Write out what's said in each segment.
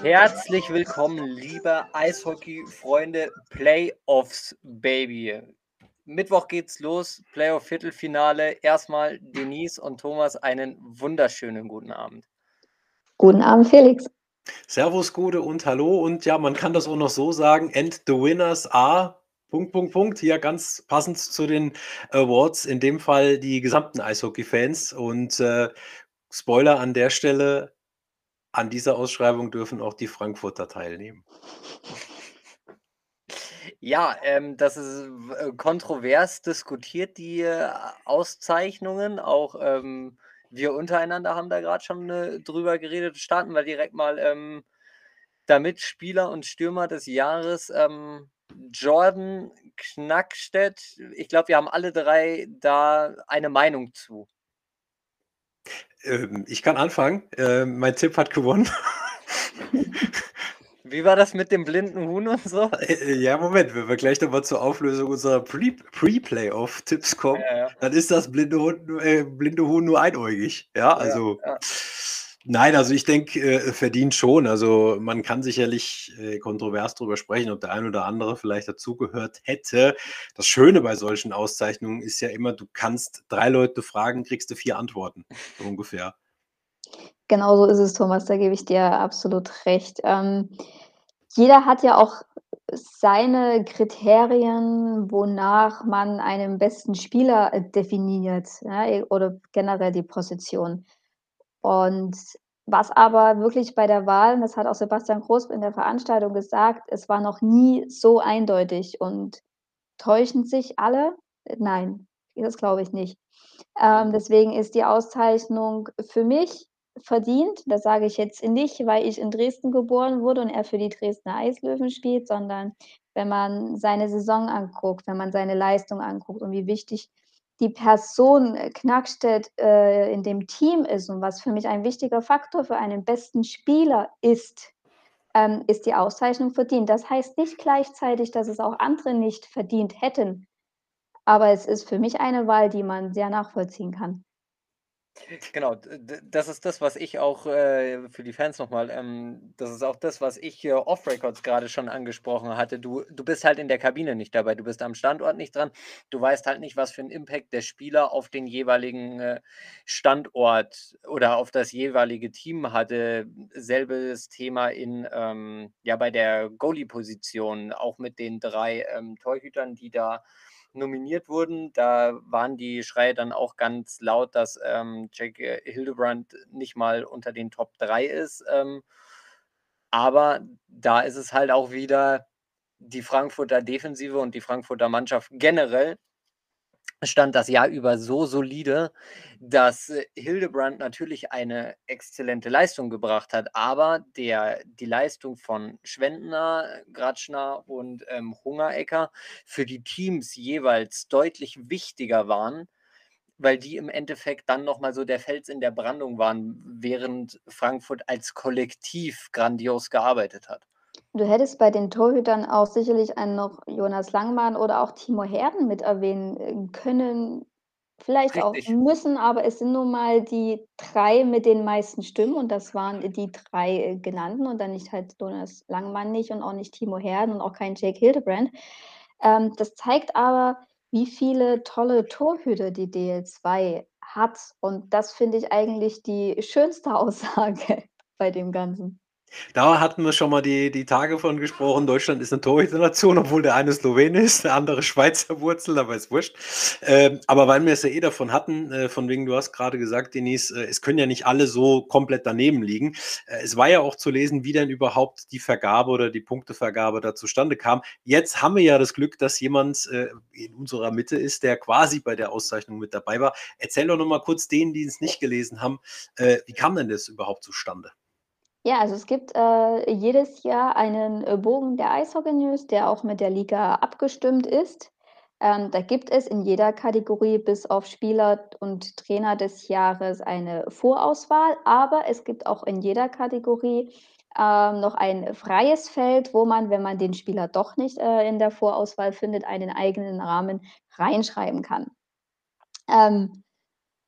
Herzlich willkommen, liebe Eishockey-Freunde, Playoffs, Baby. Mittwoch geht's los, Playoff-Viertelfinale. Erstmal Denise und Thomas, einen wunderschönen guten Abend. Guten Abend, Felix. Servus, Gude und hallo. Und ja, man kann das auch noch so sagen, and the winners are... Hier ganz passend zu den Awards, in dem Fall die gesamten Eishockey-Fans. Und Spoiler an der Stelle, an dieser Ausschreibung dürfen auch die Frankfurter teilnehmen. Ja, das ist kontrovers diskutiert, die Auszeichnungen. Auch wir untereinander haben da gerade schon drüber geredet. Starten wir direkt mal damit Spieler und Stürmer des Jahres. Jordan Knackstedt. Ich glaube, wir haben alle drei da eine Meinung zu. Ich kann anfangen. Mein Tipp hat gewonnen. Wie war das mit dem blinden Huhn und so? Ja, Moment, wenn wir gleich nochmal zur Auflösung unserer Pre-Playoff-Tipps kommen, Ja. dann ist das blinde Huhn nur einäugig. Ja, also Ja. nein, also ich denke, verdient schon. Also man kann sicherlich kontrovers darüber sprechen, ob der ein oder andere vielleicht dazugehört hätte. Das Schöne bei solchen Auszeichnungen ist ja immer, du kannst 3 Leute fragen, kriegst du 4 Antworten, so ungefähr. Genau so ist es, Thomas, da gebe ich dir absolut recht. Jeder hat ja auch seine Kriterien, wonach man einen besten Spieler definiert, ja, oder generell die Position. Und was aber wirklich bei der Wahl, und das hat auch Sebastian Groß in der Veranstaltung gesagt, es war noch nie so eindeutig. Und täuschen sich alle? Nein, das glaube ich nicht. Deswegen ist die Auszeichnung für mich verdient. Das sage ich jetzt nicht, weil ich in Dresden geboren wurde und er für die Dresdner Eislöwen spielt, sondern wenn man seine Saison anguckt, wenn man seine Leistung anguckt und wie wichtig die Person Knackstedt in dem Team ist und was für mich ein wichtiger Faktor für einen besten Spieler ist die Auszeichnung verdient. Das heißt nicht gleichzeitig, dass es auch andere nicht verdient hätten, aber es ist für mich eine Wahl, die man sehr nachvollziehen kann. Genau, das ist das, was ich auch für die Fans nochmal, das ist auch das, was ich hier off-Records gerade schon angesprochen hatte. Du bist halt in der Kabine nicht dabei, du bist am Standort nicht dran. Du weißt halt nicht, was für einen Impact der Spieler auf den jeweiligen Standort oder auf das jeweilige Team hatte. Selbes Thema ja, bei der Goalie-Position, auch mit den 3 Torhütern, die da nominiert wurden. Da waren die Schreie dann auch ganz laut, dass Jake Hildebrand nicht mal unter den Top 3 ist. Aber da ist es halt auch wieder die Frankfurter Defensive und die Frankfurter Mannschaft generell stand das Jahr über so solide, dass Hildebrand natürlich eine exzellente Leistung gebracht hat, aber die Leistung von Schwendner, Gratschner und Hungerecker für die Teams jeweils deutlich wichtiger waren, weil die im Endeffekt dann nochmal so der Fels in der Brandung waren, während Frankfurt als Kollektiv grandios gearbeitet hat. Du hättest bei den Torhütern auch sicherlich einen noch Jonas Langmann oder auch Timo Herden mit erwähnen können, vielleicht auch Richtig. müssen, aber es sind nun mal die 3 mit den meisten Stimmen und das waren die 3 genannten und dann nicht halt Jonas Langmann nicht und auch nicht Timo Herden und auch kein Jake Hildebrand. Das zeigt aber, wie viele tolle Torhüter die DL2 hat und das finde ich eigentlich die schönste Aussage bei dem Ganzen. Da hatten wir schon mal die Tage von gesprochen. Deutschland ist eine Torhüter-Nation, obwohl der eine Slowene ist, der andere Schweizer Wurzel, aber ist wurscht. Aber weil wir es ja eh davon hatten, von wegen, du hast gerade gesagt, Denise, es können ja nicht alle so komplett daneben liegen. Es war ja auch zu lesen, wie denn überhaupt die Vergabe oder die Punktevergabe da zustande kam. Jetzt haben wir ja das Glück, dass jemand in unserer Mitte ist, der quasi bei der Auszeichnung mit dabei war. Erzähl doch noch mal kurz denen, die es nicht gelesen haben, wie kam denn das überhaupt zustande? Ja, also es gibt jedes Jahr einen Bogen der Eishockey News, der auch mit der Liga abgestimmt ist. Da gibt es in jeder Kategorie bis auf Spieler und Trainer des Jahres eine Vorauswahl, aber es gibt auch in jeder Kategorie noch ein freies Feld, wo man, wenn man den Spieler doch nicht in der Vorauswahl findet, einen eigenen Rahmen reinschreiben kann. Ähm,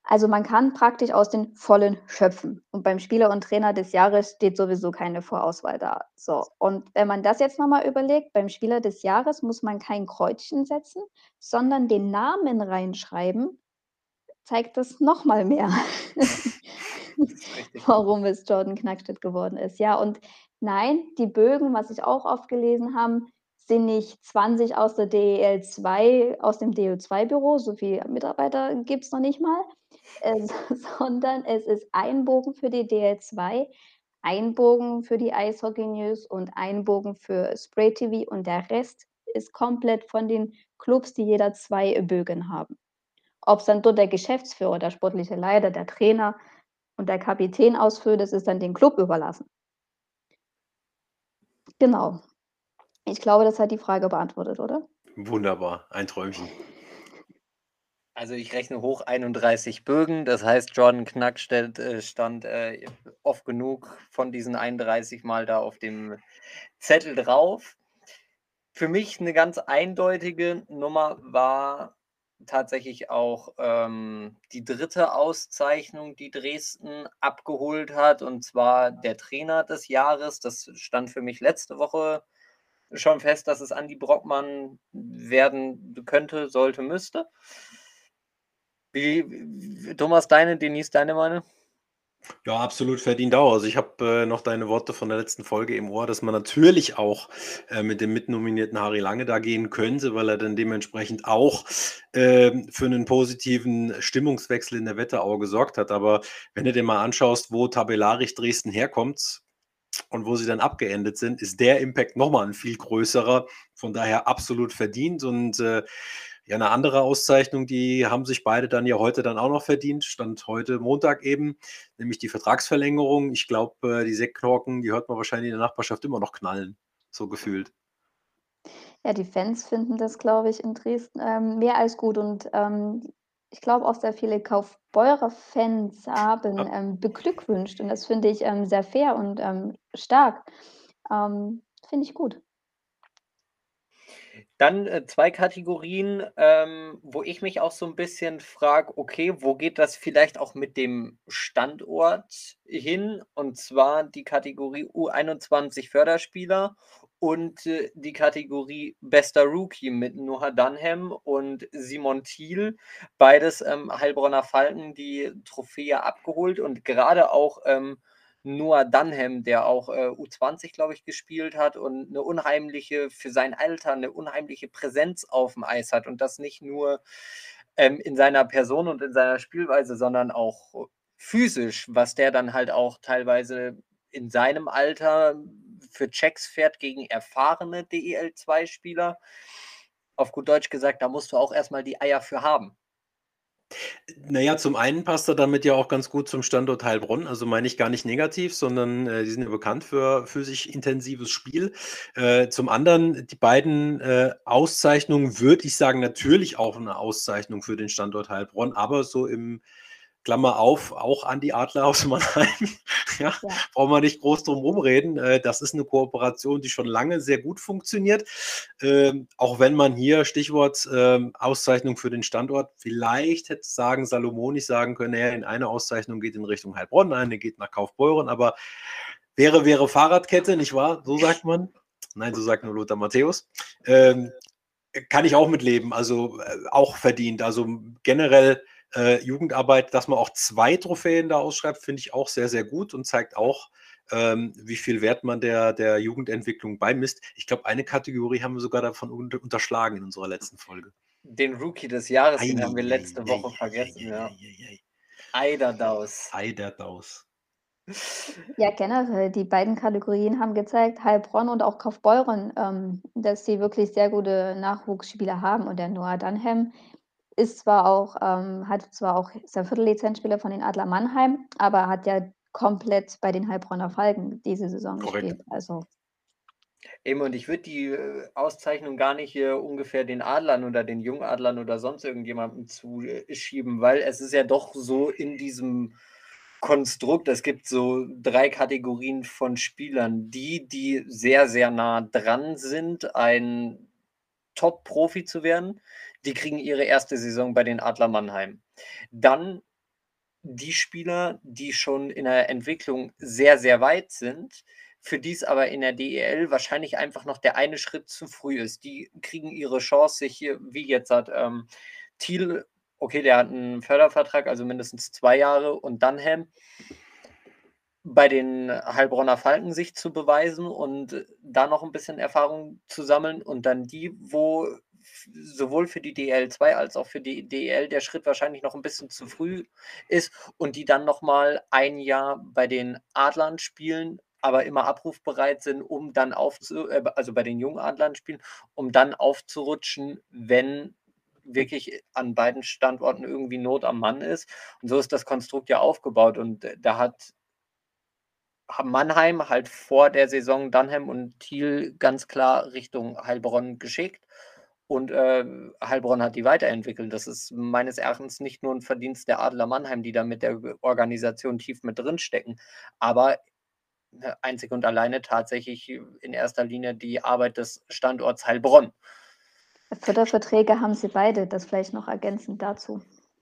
Also, man kann praktisch aus den Vollen schöpfen und beim Spieler und Trainer des Jahres steht sowieso keine Vorauswahl da. So, und wenn man das jetzt noch mal überlegt, beim Spieler des Jahres muss man kein Kreuzchen setzen, sondern den Namen reinschreiben, zeigt das noch mal mehr, Ja, das ist richtig. warum es Jordan Knackstedt geworden ist. Ja, und nein, die Bögen, was ich auch oft gelesen habe, sind nicht 20 aus der DEL 2 aus dem DO2-Büro, so viele Mitarbeiter gibt's noch nicht mal, sondern es ist ein Bogen für die DL2, ein Bogen für die Eishockey News und ein Bogen für Spray TV und der Rest ist komplett von den Clubs, die jeder 2 Bögen haben. Ob's dann dort der Geschäftsführer, der sportliche Leiter, der Trainer und der Kapitän ausfüllt, das ist dann dem Club überlassen. Genau. Ich glaube, das hat die Frage beantwortet, oder? Wunderbar, ein Träumchen. Also ich rechne hoch 31 Bögen, das heißt, Jordan Knackstedt stand oft genug von diesen 31 Mal da auf dem Zettel drauf. Für mich eine ganz eindeutige Nummer war tatsächlich auch die dritte Auszeichnung, die Dresden abgeholt hat, und zwar der Trainer des Jahres. Das stand für mich letzte Woche schon fest, dass es Andi Brockmann werden könnte, sollte, müsste. Thomas, Denise, deine Meinung? Ja, absolut verdient auch. Also ich habe noch deine Worte von der letzten Folge im Ohr, dass man natürlich auch mit dem mitnominierten Harry Lange da gehen könnte, weil er dann dementsprechend auch für einen positiven Stimmungswechsel in der Wetterau gesorgt hat. Aber wenn du dir mal anschaust, wo tabellarisch Dresden herkommt und wo sie dann abgeendet sind, ist der Impact nochmal ein viel größerer. Von daher absolut verdient. Und ja, eine andere Auszeichnung, die haben sich beide dann ja heute dann auch noch verdient, stand heute Montag eben, nämlich die Vertragsverlängerung. Ich glaube, die Sektkorken, die hört man wahrscheinlich in der Nachbarschaft immer noch knallen, so gefühlt. Ja, die Fans finden das, glaube ich, in Dresden, mehr als gut und, ich glaube auch sehr viele Kaufbeurer Fans haben, Ja. beglückwünscht und das finde ich, sehr fair und, stark. Finde ich gut. Dann 2 Kategorien, wo ich mich auch so ein bisschen frage: „Okay, wo geht das vielleicht auch mit dem Standort hin?“ Und zwar die Kategorie U21 Förderspieler und die Kategorie Bester Rookie mit Noah Dunham und Simon Thiel. Beides Heilbronner Falken die Trophäe abgeholt, und gerade auch Noah Dunham, der auch U20, glaube ich, gespielt hat und für sein Alter eine unheimliche Präsenz auf dem Eis hat, und das nicht nur in seiner Person und in seiner Spielweise, sondern auch physisch, was der dann halt auch teilweise in seinem Alter für Checks fährt gegen erfahrene DEL2-Spieler. Auf gut Deutsch gesagt, da musst du auch erstmal die Eier für haben. Naja, zum einen passt er damit ja auch ganz gut zum Standort Heilbronn. Also meine ich gar nicht negativ, sondern die sind ja bekannt für physisch intensives Spiel. Zum anderen, die beiden Auszeichnungen würde ich sagen, natürlich auch eine Auszeichnung für den Standort Heilbronn, aber so im Klammer auf, auch an die Adler aus Mannheim. Ja, Ja. brauchen wir nicht groß drum rumreden. Das ist eine Kooperation, die schon lange sehr gut funktioniert. Auch wenn man hier, Stichwort Auszeichnung für den Standort, vielleicht hätte Salomoni sagen können, naja, in eine Auszeichnung geht in Richtung Heilbronn, eine geht nach Kaufbeuren, aber wäre Fahrradkette, nicht wahr? So sagt man. Nein, so sagt nur Lothar Matthäus. Kann ich auch mitleben, also auch verdient. Also generell Jugendarbeit, dass man auch 2 Trophäen da ausschreibt, finde ich auch sehr, sehr gut und zeigt auch, wie viel Wert man der Jugendentwicklung beimisst. Ich glaube, eine Kategorie haben wir sogar davon unterschlagen in unserer letzten Folge. Den Rookie des Jahres, den haben wir letzte Woche vergessen, ja. Eieieiei. Eiderdaus. Eiderdaus. Ja, generell, die beiden Kategorien haben gezeigt, Heilbronn und auch Kaufbeuren, dass sie wirklich sehr gute Nachwuchsspieler haben und der Noah Dunham hat zwar auch ist ja Viertel-Lizenzspieler von den Adler Mannheim, aber hat ja komplett bei den Heilbronner Falken diese Saison Korrekt. gespielt. Also, Eben, und ich würde die Auszeichnung gar nicht ungefähr den Adlern oder den Jungadlern oder sonst irgendjemandem zuschieben, weil es ist ja doch so in diesem Konstrukt, es gibt so 3 Kategorien von Spielern, die sehr, sehr nah dran sind, ein Top-Profi zu werden, die kriegen ihre erste Saison bei den Adler Mannheim. Dann die Spieler, die schon in der Entwicklung sehr, sehr weit sind, für die es aber in der DEL wahrscheinlich einfach noch der eine Schritt zu früh ist. Die kriegen ihre Chance, sich hier, wie jetzt hat Thiel, okay, der hat einen Fördervertrag, also mindestens 2 Jahre, und Dunham bei den Heilbronner Falken sich zu beweisen und da noch ein bisschen Erfahrung zu sammeln, und dann die, wo sowohl für die DEL2 als auch für die DEL der Schritt wahrscheinlich noch ein bisschen zu früh ist und die dann noch mal ein Jahr bei den Adlern spielen, aber immer abrufbereit sind, um dann also bei den jungen Adlern spielen, um dann aufzurutschen, wenn wirklich an beiden Standorten irgendwie Not am Mann ist. Und so ist das Konstrukt ja aufgebaut, und da hat Mannheim halt vor der Saison Dunham und Thiel ganz klar Richtung Heilbronn geschickt, und Heilbronn hat die weiterentwickelt. Das ist meines Erachtens nicht nur ein Verdienst der Adler Mannheim, die da mit der Organisation tief mit drin stecken, aber einzig und alleine tatsächlich in erster Linie die Arbeit des Standorts Heilbronn. Förderverträge haben sie beide, das vielleicht noch ergänzend dazu.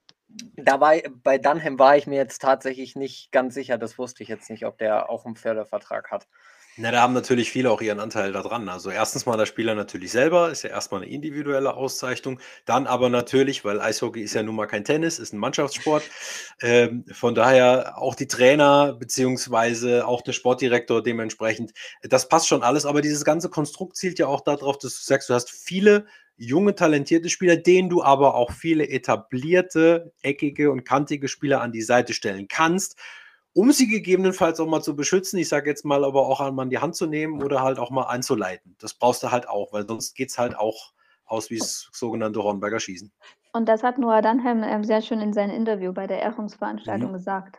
Bei Dunham war ich mir jetzt tatsächlich nicht ganz sicher, das wusste ich jetzt nicht, ob der auch einen Fördervertrag hat. Na, da haben natürlich viele auch ihren Anteil da dran. Also erstens mal der Spieler natürlich selber, ist ja erstmal eine individuelle Auszeichnung. Dann aber natürlich, weil Eishockey ist ja nun mal kein Tennis, ist ein Mannschaftssport. Von daher auch die Trainer beziehungsweise auch der Sportdirektor dementsprechend. Das passt schon alles, aber dieses ganze Konstrukt zielt ja auch darauf, dass du sagst, du hast viele junge, talentierte Spieler, denen du aber auch viele etablierte, eckige und kantige Spieler an die Seite stellen kannst, um sie gegebenenfalls auch mal zu beschützen. Ich sage jetzt mal, aber auch einmal in die Hand zu nehmen oder halt auch mal einzuleiten. Das brauchst du halt auch, weil sonst geht es halt auch aus wie das sogenannte Hornberger Schießen. Und das hat Noah Dunham sehr schön in seinem Interview bei der Ehrungsveranstaltung gesagt.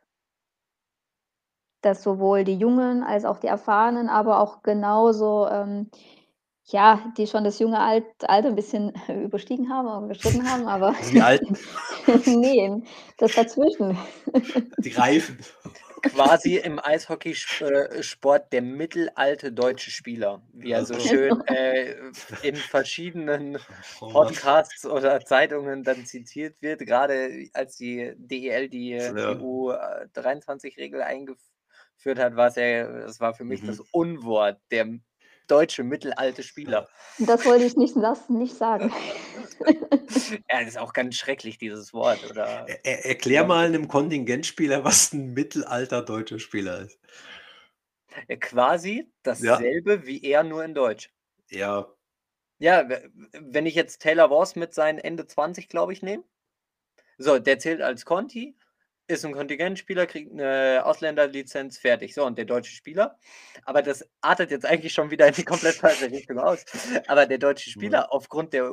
Dass sowohl die Jungen als auch die Erfahrenen, aber auch genauso, ja, die schon das junge Alter ein bisschen überstiegen haben oder überschritten haben, aber Also die Alten, ne, das dazwischen. die Reifen. Quasi im Eishockeysport der mittelalte deutsche Spieler, wie er so Also, schön in verschiedenen oh Mann. Podcasts oder Zeitungen dann zitiert wird, gerade als die DEL die Ja. U23-Regel eingeführt hat, das war für mich das Mhm. Unwort, der deutsche mittelalte Spieler. Das wollte ich nicht sagen. Ja, das ist auch ganz schrecklich, dieses Wort, oder? Erklär mal einem Kontingentspieler, was ein mittelalter deutscher Spieler ist. Quasi Ja, dasselbe wie er, nur in Deutsch. ja. Ja, wenn ich jetzt Taylor Wars mit seinen Ende 20, glaube ich, nehme. So, der zählt als Conti, ist ein Kontingentspieler, kriegt eine Ausländerlizenz, fertig. So, und der deutsche Spieler, aber das artet jetzt eigentlich schon wieder in die komplett falsche Richtung aus. Aber der deutsche Mhm. Spieler aufgrund der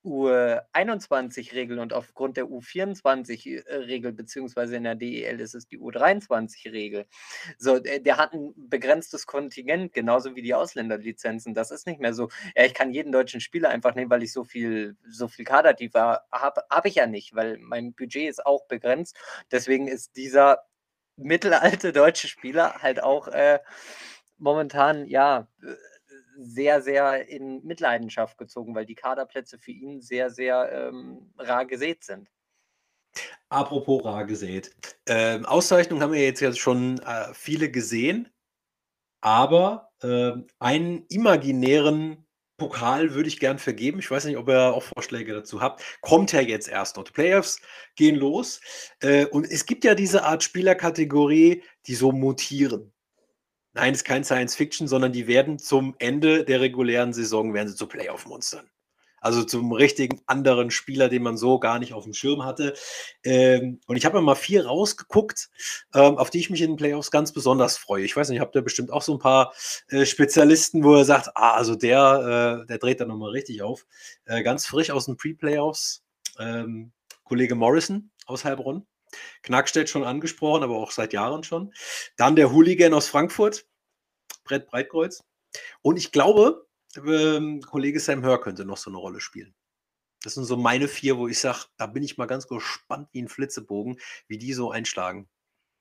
U21-Regel und aufgrund der U24-Regel, beziehungsweise in der DEL ist es die U23-Regel. So, der hat ein begrenztes Kontingent, genauso wie die Ausländerlizenzen. Das ist nicht mehr so, ja, ich kann jeden deutschen Spieler einfach nehmen, weil ich so viel Kadertiefe habe. Habe ich ja nicht, weil mein Budget ist auch begrenzt. Deswegen ist dieser mittelalte deutsche Spieler halt auch momentan, ja, sehr, sehr in Mitleidenschaft gezogen, weil die Kaderplätze für ihn sehr, sehr rar gesät sind. Apropos rar gesät. Auszeichnungen haben wir jetzt ja schon viele gesehen, aber einen imaginären Pokal würde ich gern vergeben. Ich weiß nicht, ob ihr auch Vorschläge dazu habt. Kommt ja jetzt erst noch. Die Playoffs gehen los. Und es gibt ja diese Art Spielerkategorie, die so mutieren. Nein, ist kein Science Fiction, sondern die werden zum Ende der regulären Saison werden sie zu Playoff-Monstern. Also zum richtigen anderen Spieler, den man so gar nicht auf dem Schirm hatte. Und ich habe mir mal 4 rausgeguckt, auf die ich mich in den Playoffs ganz besonders freue. Ich weiß nicht, habt ihr bestimmt auch so ein paar Spezialisten, wo er sagt, also der dreht da nochmal richtig auf. Ganz frisch aus den Pre-Playoffs, Kollege Morrison aus Heilbronn. Knackstedt schon angesprochen, aber auch seit Jahren schon. Dann der Hooligan aus Frankfurt, Brett Breitkreuz. Und ich glaube, Kollege Sam Hör könnte noch so eine Rolle spielen. Das sind so meine 4, wo ich sage, da bin ich mal ganz gespannt wie ein Flitzebogen, wie die so einschlagen.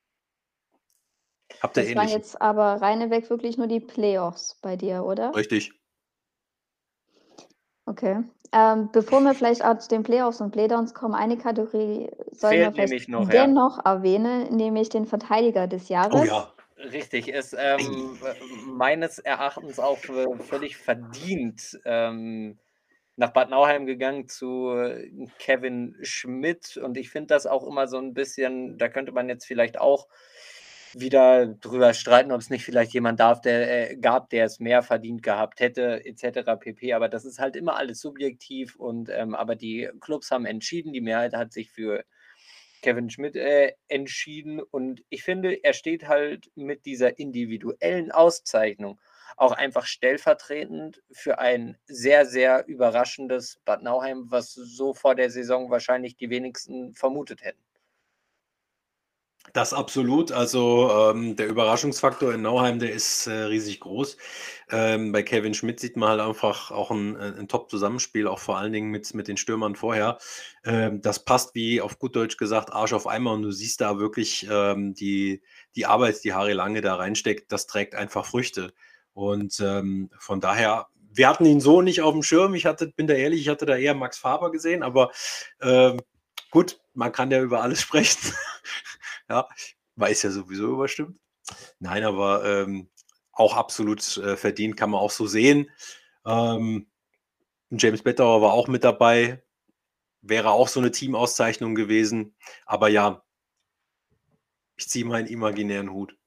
Habt ihr Das waren ähnliche? jetzt aber reineweg wirklich nur die Playoffs bei dir, oder? Richtig. Okay. Bevor wir vielleicht auch zu den Playoffs und Playdowns kommen, eine Kategorie sollten wir Fehlt vielleicht nämlich noch, ja. dennoch erwähnen, nämlich den Verteidiger des Oh Jahres. ja. Richtig, ist Ei. meines Erachtens auch völlig verdient nach Bad Nauheim gegangen zu Kevin Schmidt. Und ich finde das auch immer so ein bisschen, da könnte man jetzt vielleicht auch wieder drüber streiten, ob es nicht vielleicht jemand gab, der es mehr verdient gehabt hätte, etc. pp. Aber das ist halt immer alles subjektiv und aber die Clubs haben entschieden, die Mehrheit hat sich für Kevin Schmidt entschieden und ich finde, er steht halt mit dieser individuellen Auszeichnung auch einfach stellvertretend für ein sehr, sehr überraschendes Bad Nauheim, was so vor der Saison wahrscheinlich die wenigsten vermutet hätten. Das absolut. Also, der Überraschungsfaktor in Nauheim, der ist, riesig groß. Bei Kevin Schmidt sieht man halt einfach auch ein Top-Zusammenspiel, auch vor allen Dingen mit den Stürmern vorher. Das passt, wie auf gut Deutsch gesagt, Arsch auf Eimer und du siehst da wirklich, die Arbeit, die Harry Lange da reinsteckt, das trägt einfach Früchte. Und, von daher wir hatten ihn so nicht auf dem Schirm. Bin da ehrlich, ich hatte da eher Max Faber gesehen, aber, gut, man kann ja über alles sprechen. Ja, weiß ja sowieso überstimmt. Nein, aber auch absolut verdient, kann man auch so sehen. James Bettauer war auch mit dabei, wäre auch so eine Teamauszeichnung gewesen. Aber ja, ich ziehe meinen imaginären Hut.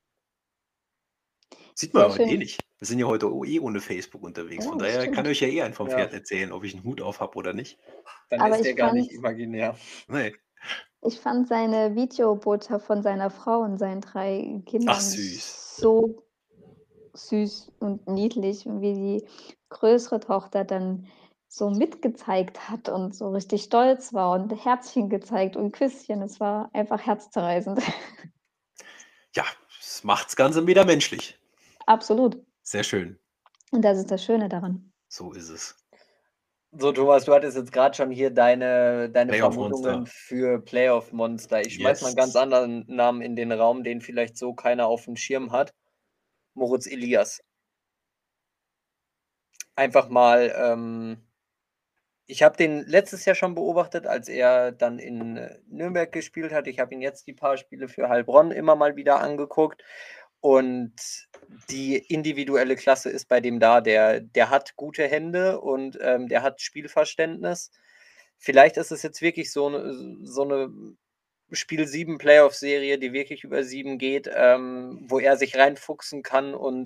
Sieht man Sehr ja heute eh schön. nicht. Wir sind ja heute eh ohne Facebook unterwegs. Von Ja, das daher kann stimmt. euch ja eh einen vom Ja, Pferd erzählen, ob ich einen Hut auf habe oder nicht. dann Aber ist der gar nicht imaginär. Nee. ich fand seine Videobotschaft von seiner Frau und seinen 3 Ach, Kindern süß. so süß und niedlich, wie die größere Tochter dann so mitgezeigt hat und so richtig stolz war und Herzchen gezeigt und Küsschen. Es war einfach herzzerreißend. Ja, das macht's Ganze wieder menschlich. Absolut. Sehr schön. Und das ist das Schöne daran. So ist es. So, Thomas, du hattest jetzt gerade schon hier deine Vermutungen Playoff-Monster. für Playoff-Monster. Ich schmeiß mal einen ganz Yes. anderen Namen in den Raum, den vielleicht so keiner auf dem Schirm hat. Moritz Elias. Einfach mal, ich habe den letztes Jahr schon beobachtet, als er dann in Nürnberg gespielt hat. Ich habe ihn jetzt die paar Spiele für Heilbronn immer mal wieder angeguckt. Und die individuelle Klasse ist bei dem da. Der hat gute Hände und der hat Spielverständnis. Vielleicht ist es jetzt wirklich so eine Spiel 7 Playoff-Serie, die wirklich über 7 geht, wo er sich reinfuchsen kann und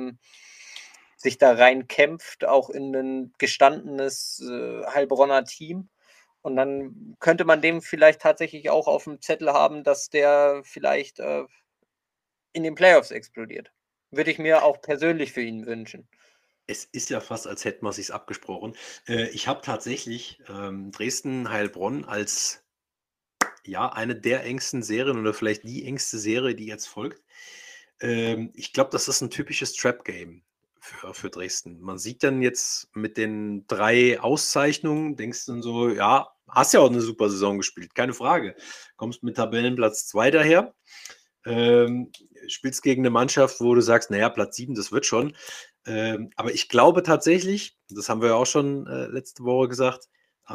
sich da reinkämpft, auch in ein gestandenes Heilbronner Team. Und dann könnte man dem vielleicht tatsächlich auch auf dem Zettel haben, dass der vielleicht in den Playoffs explodiert. Würde ich mir auch persönlich für ihn wünschen. Es ist ja fast, als hätten wir sich's abgesprochen. Ich habe tatsächlich, Dresden-Heilbronn als, ja, eine der engsten Serien oder vielleicht die engste Serie, die jetzt folgt. Ich glaube, das ist ein typisches Trap-Game für Dresden. Man sieht dann jetzt mit den 3 Auszeichnungen, denkst dann so: „Ja, hast ja auch eine super Saison gespielt, keine Frage.“ Kommst mit Tabellenplatz 2 daher, ähm, spielst gegen eine Mannschaft, wo du sagst: „Na ja, Platz 7, das wird schon.“ Aber ich glaube tatsächlich, das haben wir ja auch schon, letzte Woche gesagt,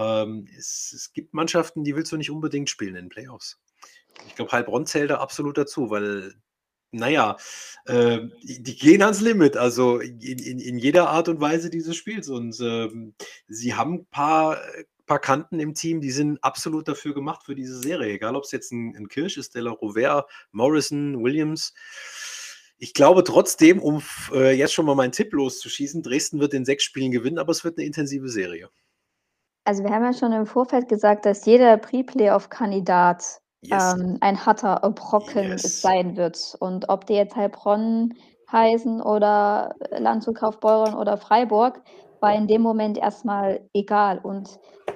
es gibt Mannschaften, die willst du nicht unbedingt spielen in den Playoffs. Ich glaube, Heilbronn zählt da absolut dazu, weil, naja, die gehen ans Limit, also in jeder Art und Weise dieses Spiels. Und sie haben ein paar Kanten im Team, die sind absolut dafür gemacht für diese Serie. Egal, ob es jetzt ein Kirsch ist, De La Rovere, Morrison, Williams. Ich glaube trotzdem, jetzt schon mal meinen Tipp loszuschießen, Dresden wird in 6 Spielen gewinnen, aber es wird eine intensive Serie. Also, wir haben ja schon im Vorfeld gesagt, dass jeder Pre-Playoff-Kandidat, Yes. ein harter Brocken Yes. sein wird. Und ob die jetzt Heilbronn heißen oder Landshut Kaufbeuren oder Freiburg, war in dem Moment erst mal egal. Und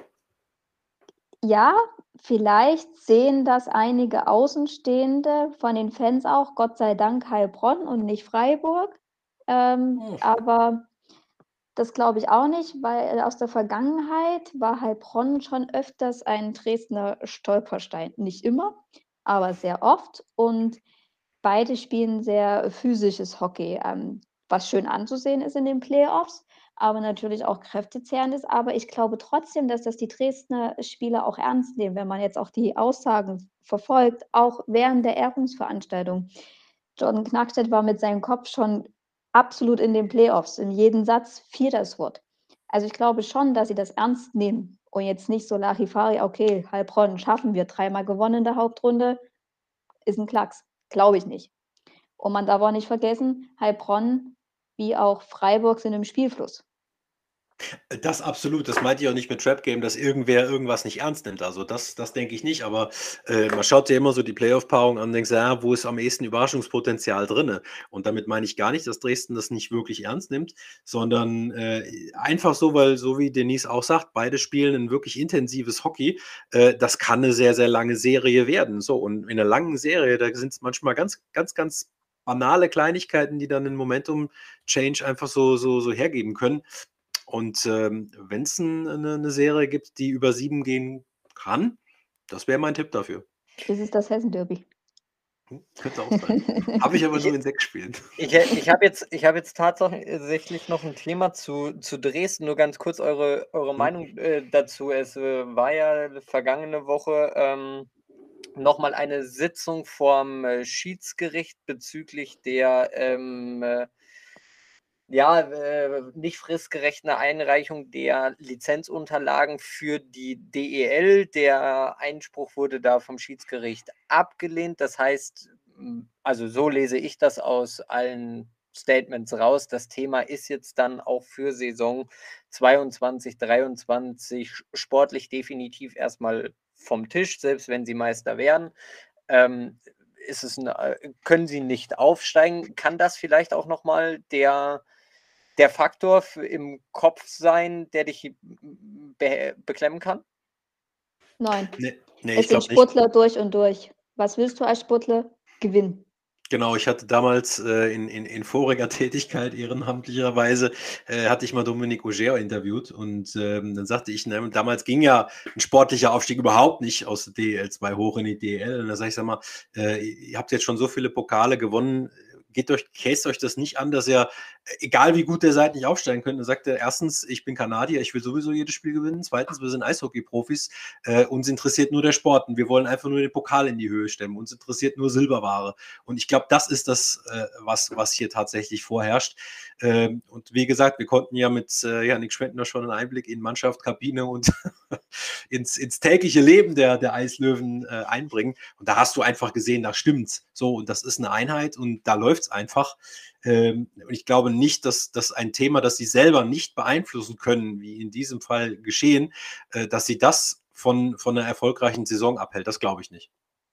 ja, vielleicht sehen das einige Außenstehende von den Fans auch, Gott sei Dank Heilbronn und nicht Freiburg. Aber das glaube ich auch nicht, weil aus der Vergangenheit war Heilbronn schon öfters ein Dresdner Stolperstein. Nicht immer, aber sehr oft. Und beide spielen sehr physisches Hockey, was schön anzusehen ist in den Playoffs. aber natürlich auch kräftezehrend ist. Aber ich glaube trotzdem, dass das die Dresdner Spieler auch ernst nehmen, wenn man jetzt auch die Aussagen verfolgt, auch während der Ehrungsveranstaltung. Jordan Knackstedt war mit seinem Kopf schon absolut in den Playoffs. In jedem Satz fiel das Wort. Also ich glaube schon, dass sie das ernst nehmen und jetzt nicht so Larifari, okay, Heilbronn schaffen wir, 3-mal gewonnen in der Hauptrunde, ist ein Klacks. Glaube ich nicht. Und man darf auch nicht vergessen, Heilbronn wie auch Freiburg sind im Spielfluss. Das absolut, das meinte ich auch nicht mit Trap Game, dass irgendwer irgendwas nicht ernst nimmt. Also das denke ich nicht, aber man schaut sich immer so die Playoff-Paarung an und denkt, ja, wo ist am ehesten Überraschungspotenzial drin? Und damit meine ich gar nicht, dass Dresden das nicht wirklich ernst nimmt, sondern einfach so, weil, so wie Denise auch sagt, beide spielen ein wirklich intensives Hockey. Das kann eine sehr, sehr lange Serie werden. So, und in einer langen Serie, da sind es manchmal ganz, ganz, ganz banale Kleinigkeiten, die dann einen Momentum-Change einfach so hergeben können. Und wenn es eine Serie gibt, die über 7 gehen kann, das wäre mein Tipp dafür. Das ist das Hessen-Derby. Könnte auch sein. Habe ich aber Ich, nur in 6 Spielen. ich habe jetzt tatsächlich noch ein Thema zu Dresden. Nur ganz kurz eure Meinung dazu. Es war ja vergangene Woche nochmal eine Sitzung vorm Schiedsgericht bezüglich der nicht fristgerechten Einreichung der Lizenzunterlagen für die DEL. Der Einspruch wurde da vom Schiedsgericht abgelehnt. Das heißt, also so lese ich das aus allen Statements raus. Das Thema ist jetzt dann auch für Saison 22, 23 sportlich definitiv erstmal vom Tisch, selbst wenn sie Meister werden. Können sie nicht aufsteigen? Kann das vielleicht auch nochmal der Faktor im Kopf sein, der dich beklemmen kann? Nein. Nee, Es ich sind glaube nicht. Sportler durch und durch. Was willst du als Sportler? Gewinnen. Genau, ich hatte damals in voriger Tätigkeit ehrenamtlicherweise, hatte ich mal Dominique Auger interviewt und dann sagte ich, ne, damals ging ja ein sportlicher Aufstieg überhaupt nicht aus der DEL 2 hoch in die DEL. Und da sage ich, sag mal, ihr habt jetzt schon so viele Pokale gewonnen, käst euch das nicht an, dass ihr, egal wie gut ihr seid, nicht aufsteigen könnt. Dann sagt er, erstens, ich bin Kanadier, ich will sowieso jedes Spiel gewinnen. Zweitens, wir sind Eishockey-Profis, uns interessiert nur der Sport und wir wollen einfach nur den Pokal in die Höhe stemmen. Uns interessiert nur Silberware. Und ich glaube, das ist das, was hier tatsächlich vorherrscht. Und wie gesagt, wir konnten ja mit Jannik Schwendner schon einen Einblick in Mannschaft, Kabine und ins tägliche Leben der Eislöwen einbringen. Und da hast du einfach gesehen, da stimmt's. So, und das ist eine Einheit und da läuft's einfach. Und ich glaube nicht, dass das ein Thema, das sie selber nicht beeinflussen können, wie in diesem Fall geschehen, dass sie das von einer erfolgreichen Saison abhält. Das glaube ich nicht.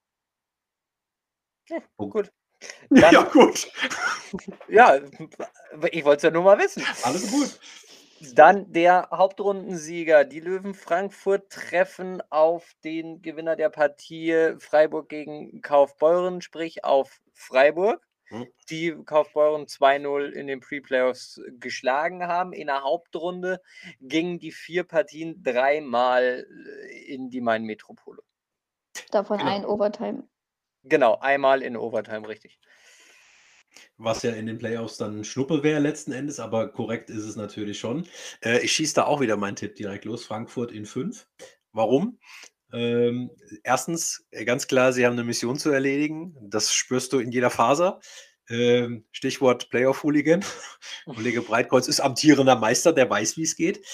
Ja, gut. Dann, ja, gut. Ja, ich wollte es ja nur mal wissen. Alles gut. Dann der Hauptrundensieger. Die Löwen Frankfurt treffen auf den Gewinner der Partie Freiburg gegen Kaufbeuren, sprich auf Freiburg, die Kaufbeuren 2-0 in den Pre-Playoffs geschlagen haben. In der Hauptrunde gingen die 4 Partien 3-mal in die Main-Metropole. Davon ein Overtime. Genau, einmal in Overtime, richtig. Was ja in den Playoffs dann Schnuppe wäre letzten Endes, aber korrekt ist es natürlich schon. Ich schieße da auch wieder meinen Tipp direkt los. Frankfurt in 5. Warum? Erstens, ganz klar, sie haben eine Mission zu erledigen. Das spürst du in jeder Faser. Stichwort Playoff-Hooligan. Kollege Breitkreuz ist amtierender Meister, der weiß, wie es geht.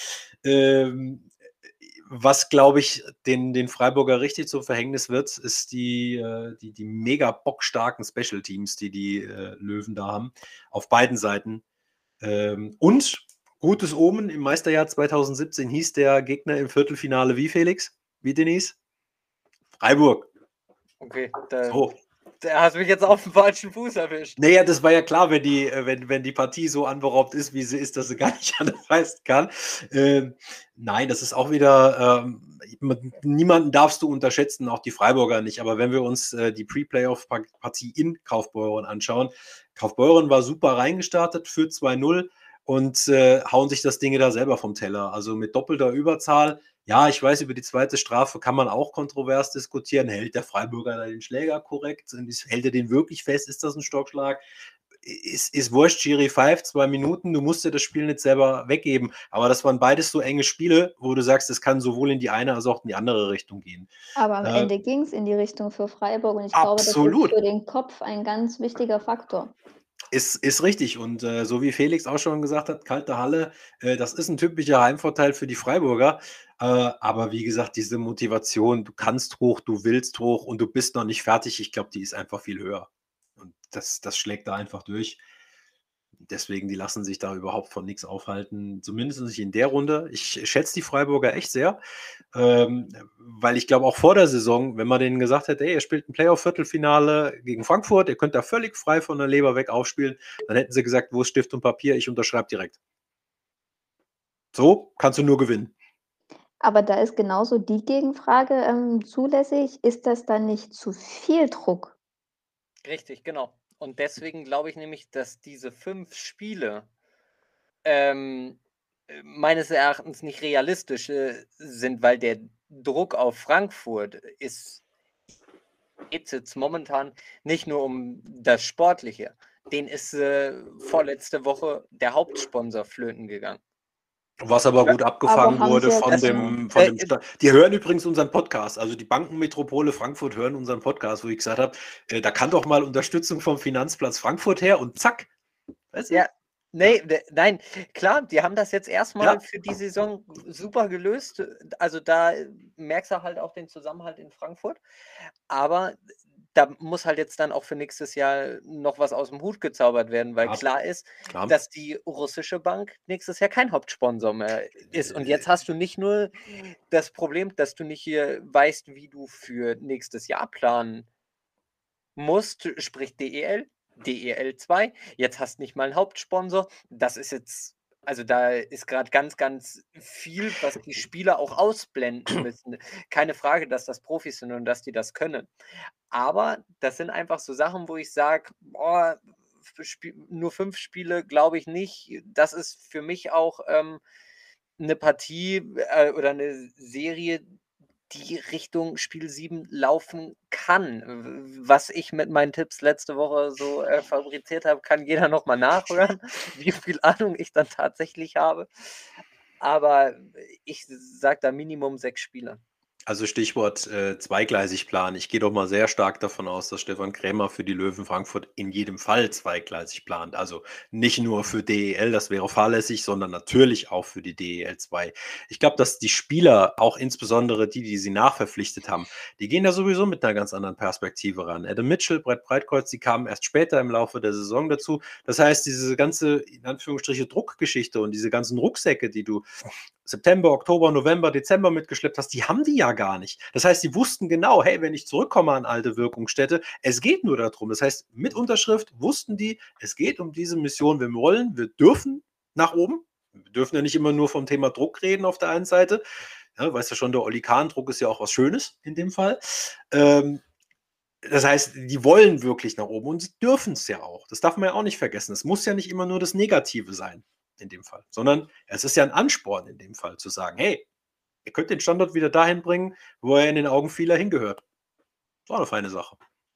Was, glaube ich, den Freiburger richtig zum Verhängnis wird, ist die mega bockstarken Special Teams, die Löwen da haben, auf beiden Seiten. Und gutes Omen, im Meisterjahr 2017 hieß der Gegner im Viertelfinale wie, Felix? Wie, Denise? Freiburg. Okay, so. Da hast du mich jetzt auf dem falschen Fuß erwischt. Naja, das war ja klar, wenn die Partie so anberaubt ist, wie sie ist, dass sie gar nicht anders leisten kann. Nein, das ist auch wieder, niemanden darfst du unterschätzen, auch die Freiburger nicht. Aber wenn wir uns die Pre-Playoff-Partie in Kaufbeuren anschauen, Kaufbeuren war super reingestartet, für 2-0 und hauen sich das Ding da selber vom Teller. Also mit doppelter Überzahl. Ja, ich weiß, über die zweite Strafe kann man auch kontrovers diskutieren. Hält der Freiburger da den Schläger korrekt? Hält er den wirklich fest? Ist das ein Stockschlag? ist wurscht, Schiri pfeift 2 Minuten, du musst dir das Spiel nicht selber weggeben. Aber das waren beides so enge Spiele, wo du sagst, es kann sowohl in die eine als auch in die andere Richtung gehen. Aber am Ende ging es in die Richtung für Freiburg und ich glaube, das ist Absolut. für den Kopf ein ganz wichtiger Faktor. Ist richtig. Und so wie Felix auch schon gesagt hat, kalte Halle, das ist ein typischer Heimvorteil für die Freiburger. Aber wie gesagt, diese Motivation, du kannst hoch, du willst hoch und du bist noch nicht fertig, ich glaube, die ist einfach viel höher. Und das schlägt da einfach durch. Deswegen, die lassen sich da überhaupt von nichts aufhalten, zumindest nicht in der Runde. Ich schätze die Freiburger echt sehr, weil ich glaube auch vor der Saison, wenn man denen gesagt hätte, ey, ihr spielt ein Playoff-Viertelfinale gegen Frankfurt, ihr könnt da völlig frei von der Leber weg aufspielen, dann hätten sie gesagt, wo ist Stift und Papier, ich unterschreibe direkt. So kannst du nur gewinnen. Aber da ist genauso die Gegenfrage, zulässig. Ist das dann nicht zu viel Druck? Richtig, genau. Und deswegen glaube ich nämlich, dass diese 5 Spiele meines Erachtens nicht realistisch sind, weil der Druck auf Frankfurt ist jetzt momentan nicht nur um das Sportliche. Den ist vorletzte Woche der Hauptsponsor flöten gegangen. Was aber gut abgefangen haben wurde sie ja von dem die hören übrigens unseren Podcast, also die Bankenmetropole Frankfurt hören unseren Podcast, wo ich gesagt habe, da kann doch mal Unterstützung vom Finanzplatz Frankfurt her und zack. Weißt du? Ja, nein, klar, die haben das jetzt erstmal Ja. für die Saison super gelöst. Also da merkst du halt auch den Zusammenhalt in Frankfurt. Aber da muss halt jetzt dann auch für nächstes Jahr noch was aus dem Hut gezaubert werden, weil klar ist, dass die russische Bank nächstes Jahr kein Hauptsponsor mehr ist. Und jetzt hast du nicht nur das Problem, dass du nicht hier weißt, wie du für nächstes Jahr planen musst, sprich DEL, DEL2. Jetzt hast nicht mal einen Hauptsponsor. Das ist jetzt, also da ist gerade ganz, ganz viel, was die Spieler auch ausblenden müssen. Keine Frage, dass das Profis sind und dass die das können. Aber das sind einfach so Sachen, wo ich sage, nur 5 Spiele glaube ich nicht. Das ist für mich auch eine Partie oder eine Serie, die Richtung Spiel 7 laufen kann. Was ich mit meinen Tipps letzte Woche so fabriziert habe, kann jeder nochmal nachhören, wie viel Ahnung ich dann tatsächlich habe. Aber ich sage da Minimum 6 Spiele. Also Stichwort zweigleisig planen. Ich gehe doch mal sehr stark davon aus, dass Stefan Krämer für die Löwen Frankfurt in jedem Fall zweigleisig plant. Also nicht nur für DEL, das wäre fahrlässig, sondern natürlich auch für die DEL 2. Ich glaube, dass die Spieler, auch insbesondere die sie nachverpflichtet haben, die gehen da sowieso mit einer ganz anderen Perspektive ran. Adam Mitchell, Brett Breitkreuz, die kamen erst später im Laufe der Saison dazu. Das heißt, diese ganze, in Anführungsstriche, Druckgeschichte und diese ganzen Rucksäcke, die du September, Oktober, November, Dezember mitgeschleppt hast, die haben die ja gar nicht. Das heißt, die wussten genau, hey, wenn ich zurückkomme an alte Wirkungsstätte, es geht nur darum. Das heißt, mit Unterschrift wussten die, es geht um diese Mission, wir wollen, wir dürfen nach oben. Wir dürfen ja nicht immer nur vom Thema Druck reden auf der einen Seite. Ja, weißt ja schon, der Oli Kahn-Druck ist ja auch was Schönes in dem Fall. Das heißt, die wollen wirklich nach oben und sie dürfen es ja auch. Das darf man ja auch nicht vergessen. Es muss ja nicht immer nur das Negative sein in dem Fall, sondern es ist ja ein Ansporn in dem Fall zu sagen, hey, ihr könnt den Standort wieder dahin bringen, wo er in den Augen vieler hingehört. Das war eine feine Sache.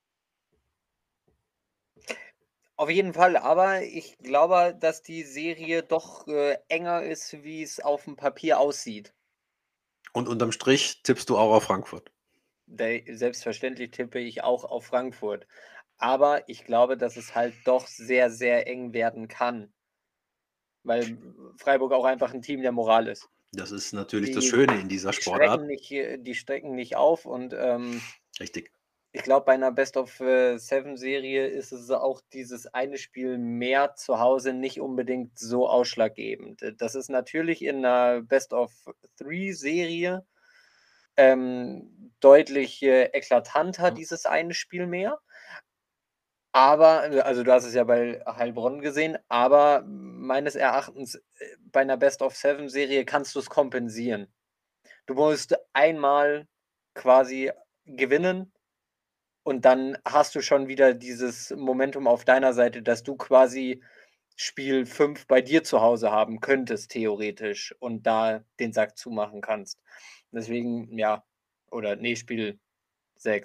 Auf jeden Fall, aber ich glaube, dass die Serie doch enger ist, wie es auf dem Papier aussieht. Und unterm Strich tippst du auch auf Frankfurt. Selbstverständlich tippe ich auch auf Frankfurt. Aber ich glaube, dass es halt doch sehr, sehr eng werden kann. Weil Freiburg auch einfach ein Team der Moral ist. Das ist natürlich das Schöne in dieser Sportart. Die strecken nicht auf und Richtig. ich glaube, bei einer Best-of-7-Serie ist es auch dieses eine Spiel mehr zu Hause nicht unbedingt so ausschlaggebend. Das ist natürlich in einer Best-of-3-Serie deutlich eklatanter, dieses eine Spiel mehr. Aber, also du hast es ja bei Heilbronn gesehen, aber meines Erachtens bei einer Best-of-7-Serie kannst du es kompensieren. Du musst einmal quasi gewinnen und dann hast du schon wieder dieses Momentum auf deiner Seite, dass du quasi Spiel 5 bei dir zu Hause haben könntest, theoretisch, und da den Sack zumachen kannst. Deswegen, ja, oder nee, Spiel 6.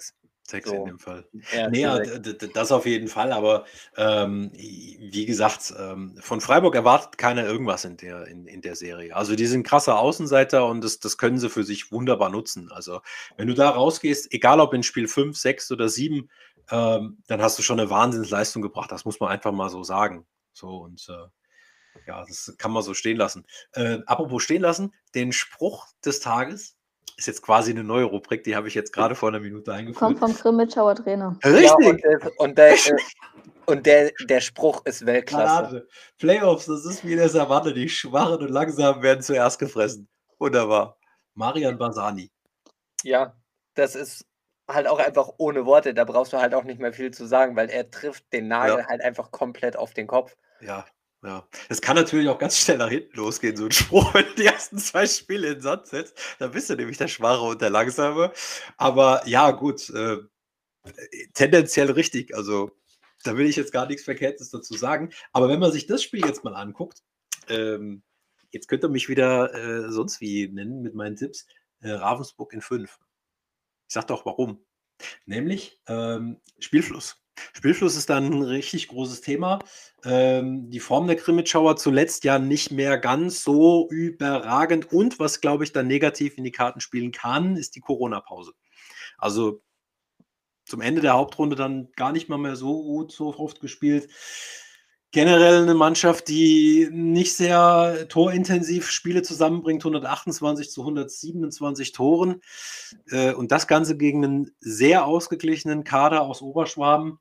6 in So, dem Fall. ja, Ne, zu ja, 6. das auf jeden Fall, aber, wie gesagt, von Freiburg erwartet keiner irgendwas in der Serie. Also, die sind krasse Außenseiter und das können sie für sich wunderbar nutzen. Also, wenn du da rausgehst, egal ob in Spiel 5, 6 oder 7, dann hast du schon eine Wahnsinnsleistung gebracht. Das muss man einfach mal so sagen. So und, ja, das kann man so stehen lassen. Apropos stehen lassen, den Spruch des Tages ist jetzt quasi eine neue Rubrik, die habe ich jetzt gerade vor einer Minute Kommt eingeführt. vom Krimitschauer Trainer. Ja, Richtig! und der Spruch ist Weltklasse. Granate. Playoffs, das ist wie in der Savanne. Die Schwachen und Langsamen werden zuerst gefressen. Wunderbar. Marian Barsani. Ja, das ist halt auch einfach ohne Worte. Da brauchst du halt auch nicht mehr viel zu sagen, weil er trifft den Nagel Ja. halt einfach komplett auf den Kopf. Ja, ja. Es kann natürlich auch ganz schnell nach hinten losgehen, so ein Spruch, wenn du die ersten 2 Spiele in den Sand setzt, dann bist du nämlich der Schwache und der Langsame. Aber ja, gut, tendenziell richtig. Also, da will ich jetzt gar nichts Verkehrtes dazu sagen. Aber wenn man sich das Spiel jetzt mal anguckt, jetzt könnt ihr mich wieder sonst wie nennen mit meinen Tipps. Ravensburg in 5. Ich sag doch warum. Nämlich Spielfluss. Spielfluss ist dann ein richtig großes Thema. Die Form der Krimitschauer zuletzt ja nicht mehr ganz so überragend. Und was, glaube ich, dann negativ in die Karten spielen kann, ist die Corona-Pause. Also zum Ende der Hauptrunde dann gar nicht mal mehr so gut, so oft gespielt. Generell eine Mannschaft, die nicht sehr torintensiv Spiele zusammenbringt, 128 zu 127 Toren. Und das Ganze gegen einen sehr ausgeglichenen Kader aus Oberschwaben.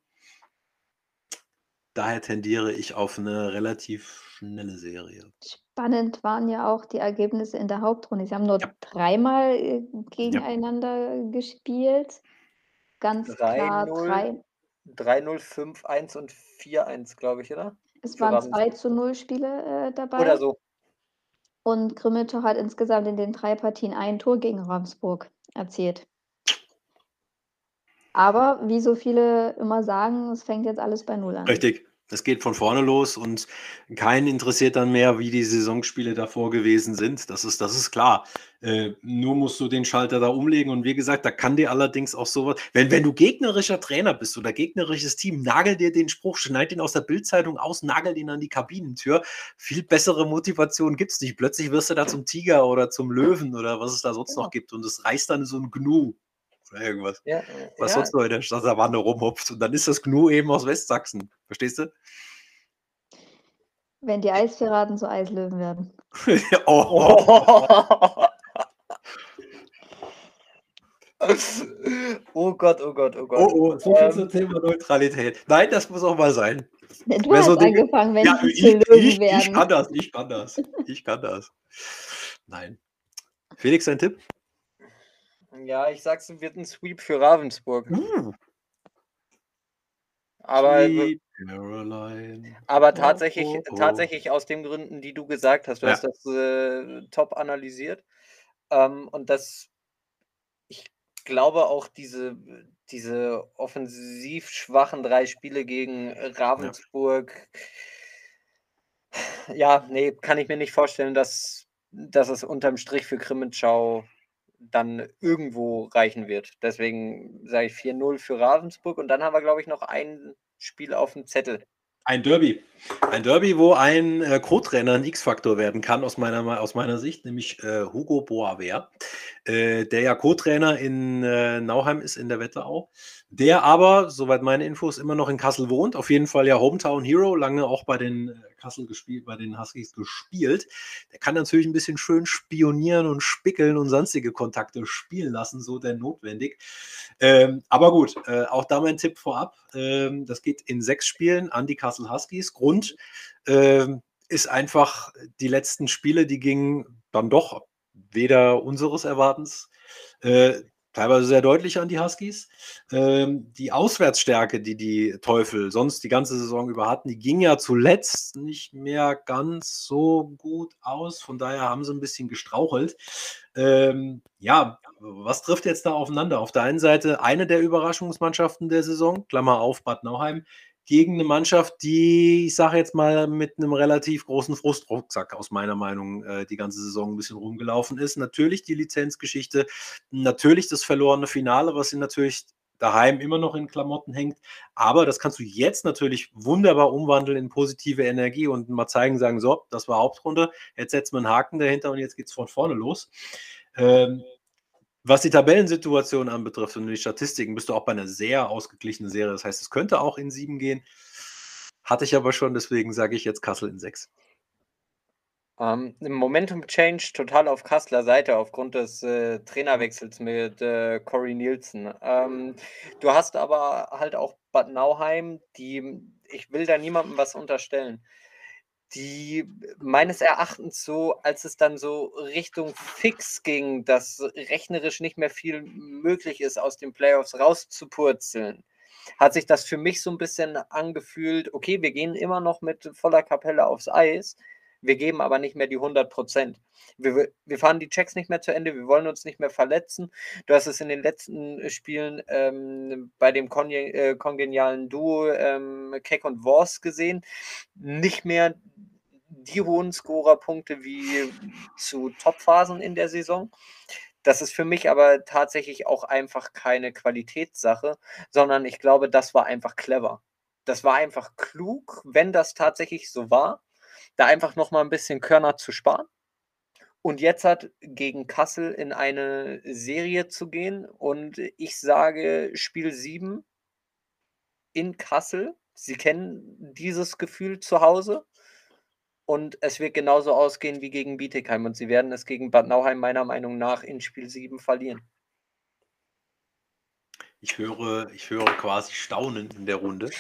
Daher tendiere ich auf eine relativ schnelle Serie. Spannend waren ja auch die Ergebnisse in der Hauptrunde. Sie haben nur Ja. dreimal, Ja. gegeneinander gespielt. Ganz klar 3-0, 3-0, 5-1 und 4-1, glaube ich, oder? es Für waren Ravensburg. 2:0 Spiele, dabei. Oder so. Und Krimitschau hat insgesamt in den 3 Partien 1 Tor gegen Ravensburg erzielt. Aber wie so viele immer sagen, es fängt jetzt alles bei 0 an. Richtig. Es geht von vorne los und keinen interessiert dann mehr, wie die Saisonspiele davor gewesen sind. Das ist klar. Nur musst du den Schalter da umlegen und wie gesagt, da kann dir allerdings auch so was wenn du gegnerischer Trainer bist oder gegnerisches Team, nagel dir den Spruch, schneid den aus der Bildzeitung aus, nagel den an die Kabinentür. Viel bessere Motivation gibt's nicht. Plötzlich wirst du da zum Tiger oder zum Löwen oder was es da sonst noch Genau. gibt und es reißt dann so 'n Gnu oder irgendwas, Ja, was ja. sonst noch in der Savanne rumhupft und dann ist das Gnu eben aus Westsachsen. Verstehst du? Wenn die Eispiraten zu Eislöwen werden. Oh. Oh Gott, oh Gott, oh Oh, Gott. oh, so viel zum Thema Neutralität. Nein, das muss auch mal sein. Ne, du Wer so hast Dinge angefangen, wenn ja, die zu Löwen werden. ich kann das. Nein. Felix, dein Tipp? Ja, ich sag's, wird 'n Sweep für Ravensburg. Aber Sweet Caroline. aber Oh, tatsächlich oh, oh. tatsächlich aus den Gründen, die du gesagt hast. Du Ja. hast das, top analysiert. Und ich glaube auch diese offensiv schwachen 3 Spiele gegen Ravensburg, ja, ne, kann ich mir nicht vorstellen, dass es unterm Strich für Krimitschau dann irgendwo reichen wird. Deswegen sage ich 4-0 für Ravensburg und dann haben wir, glaube ich, noch ein Spiel aufm Zettel. Ein Derby. Ein Derby, wo ein, Co-Trainer 'n X-Faktor werden kann aus meiner Sicht, nämlich, Hugo Boaver, der ja Co-Trainer in, Nauheim ist in der Wetterau, der aber, soweit meine Infos, immer noch in Kassel wohnt. Auf jeden Fall ja Hometown Hero, lange auch bei den bei den Huskies gespielt. Der kann natürlich ein bisschen schön spionieren und spickeln und sonstige Kontakte spielen lassen, so denn notwendig. Aber gut, auch da mein Tipp vorab. Das geht in 6 Spielen an die Kassel Huskies. Grund ist einfach die letzten Spiele, die gingen dann doch weder unseres Erwartens, teilweise sehr deutlich an die Huskies. Die Auswärtsstärke, die die Teufel sonst die ganze Saison über hatten, die ging ja zuletzt nicht mehr ganz so gut aus. Von daher haben sie ein bisschen gestrauchelt. Ja, was trifft jetzt da aufeinander? Auf der einen Seite eine der Überraschungsmannschaften der Saison, Klammer auf Bad Nauheim, gegen eine Mannschaft, die, ich sage jetzt mal, mit einem relativ großen Frustrucksack aus meiner Meinung die ganze Saison ein bisschen rumgelaufen ist. Natürlich die Lizenzgeschichte, natürlich das verlorene Finale, was sie natürlich daheim immer noch in Klamotten hängt. Aber das kannst du jetzt natürlich wunderbar umwandeln in positive Energie und mal zeigen, sagen, so, das war Hauptrunde, jetzt setzen wir einen Haken dahinter und jetzt geht es von vorne los. Was die Tabellensituation anbetrifft und die Statistiken, bist du auch bei einer sehr ausgeglichenen Serie. Das heißt, es könnte auch in 7 gehen. Hatte ich aber schon, deswegen sage ich jetzt Kassel in 6. Im Momentum-Change total auf Kasseler Seite aufgrund des Trainerwechsels mit Corey Nielsen. Du hast aber halt auch Bad Nauheim, ich will da niemandem was unterstellen, die meines Erachtens so, als es dann so Richtung Fix ging, dass rechnerisch nicht mehr viel möglich ist, aus den Playoffs rauszupurzeln, hat sich das für mich so ein bisschen angefühlt, okay, wir gehen immer noch mit voller Kapelle aufs Eis, wir geben aber nicht mehr die 100%. Wir fahren die Checks nicht mehr zu Ende, wir wollen uns nicht mehr verletzen. Du hast es in den letzten Spielen bei dem kongenialen Duo Keck und Wors gesehen. Nicht mehr die hohen Scorerpunkte wie zu Topphasen in der Saison. Das ist für mich aber tatsächlich auch einfach keine Qualitätssache, sondern ich glaube, das war einfach clever. Das war einfach klug, wenn das tatsächlich so war, da einfach nochmal ein bisschen Körner zu sparen und jetzt hat gegen Kassel in eine Serie zu gehen und ich sage Spiel 7 in Kassel. Sie kennen dieses Gefühl zu Hause und es wird genauso ausgehen wie gegen Bietigheim und sie werden es gegen Bad Nauheim meiner Meinung nach in Spiel 7 verlieren. Ich höre quasi Staunen in der Runde.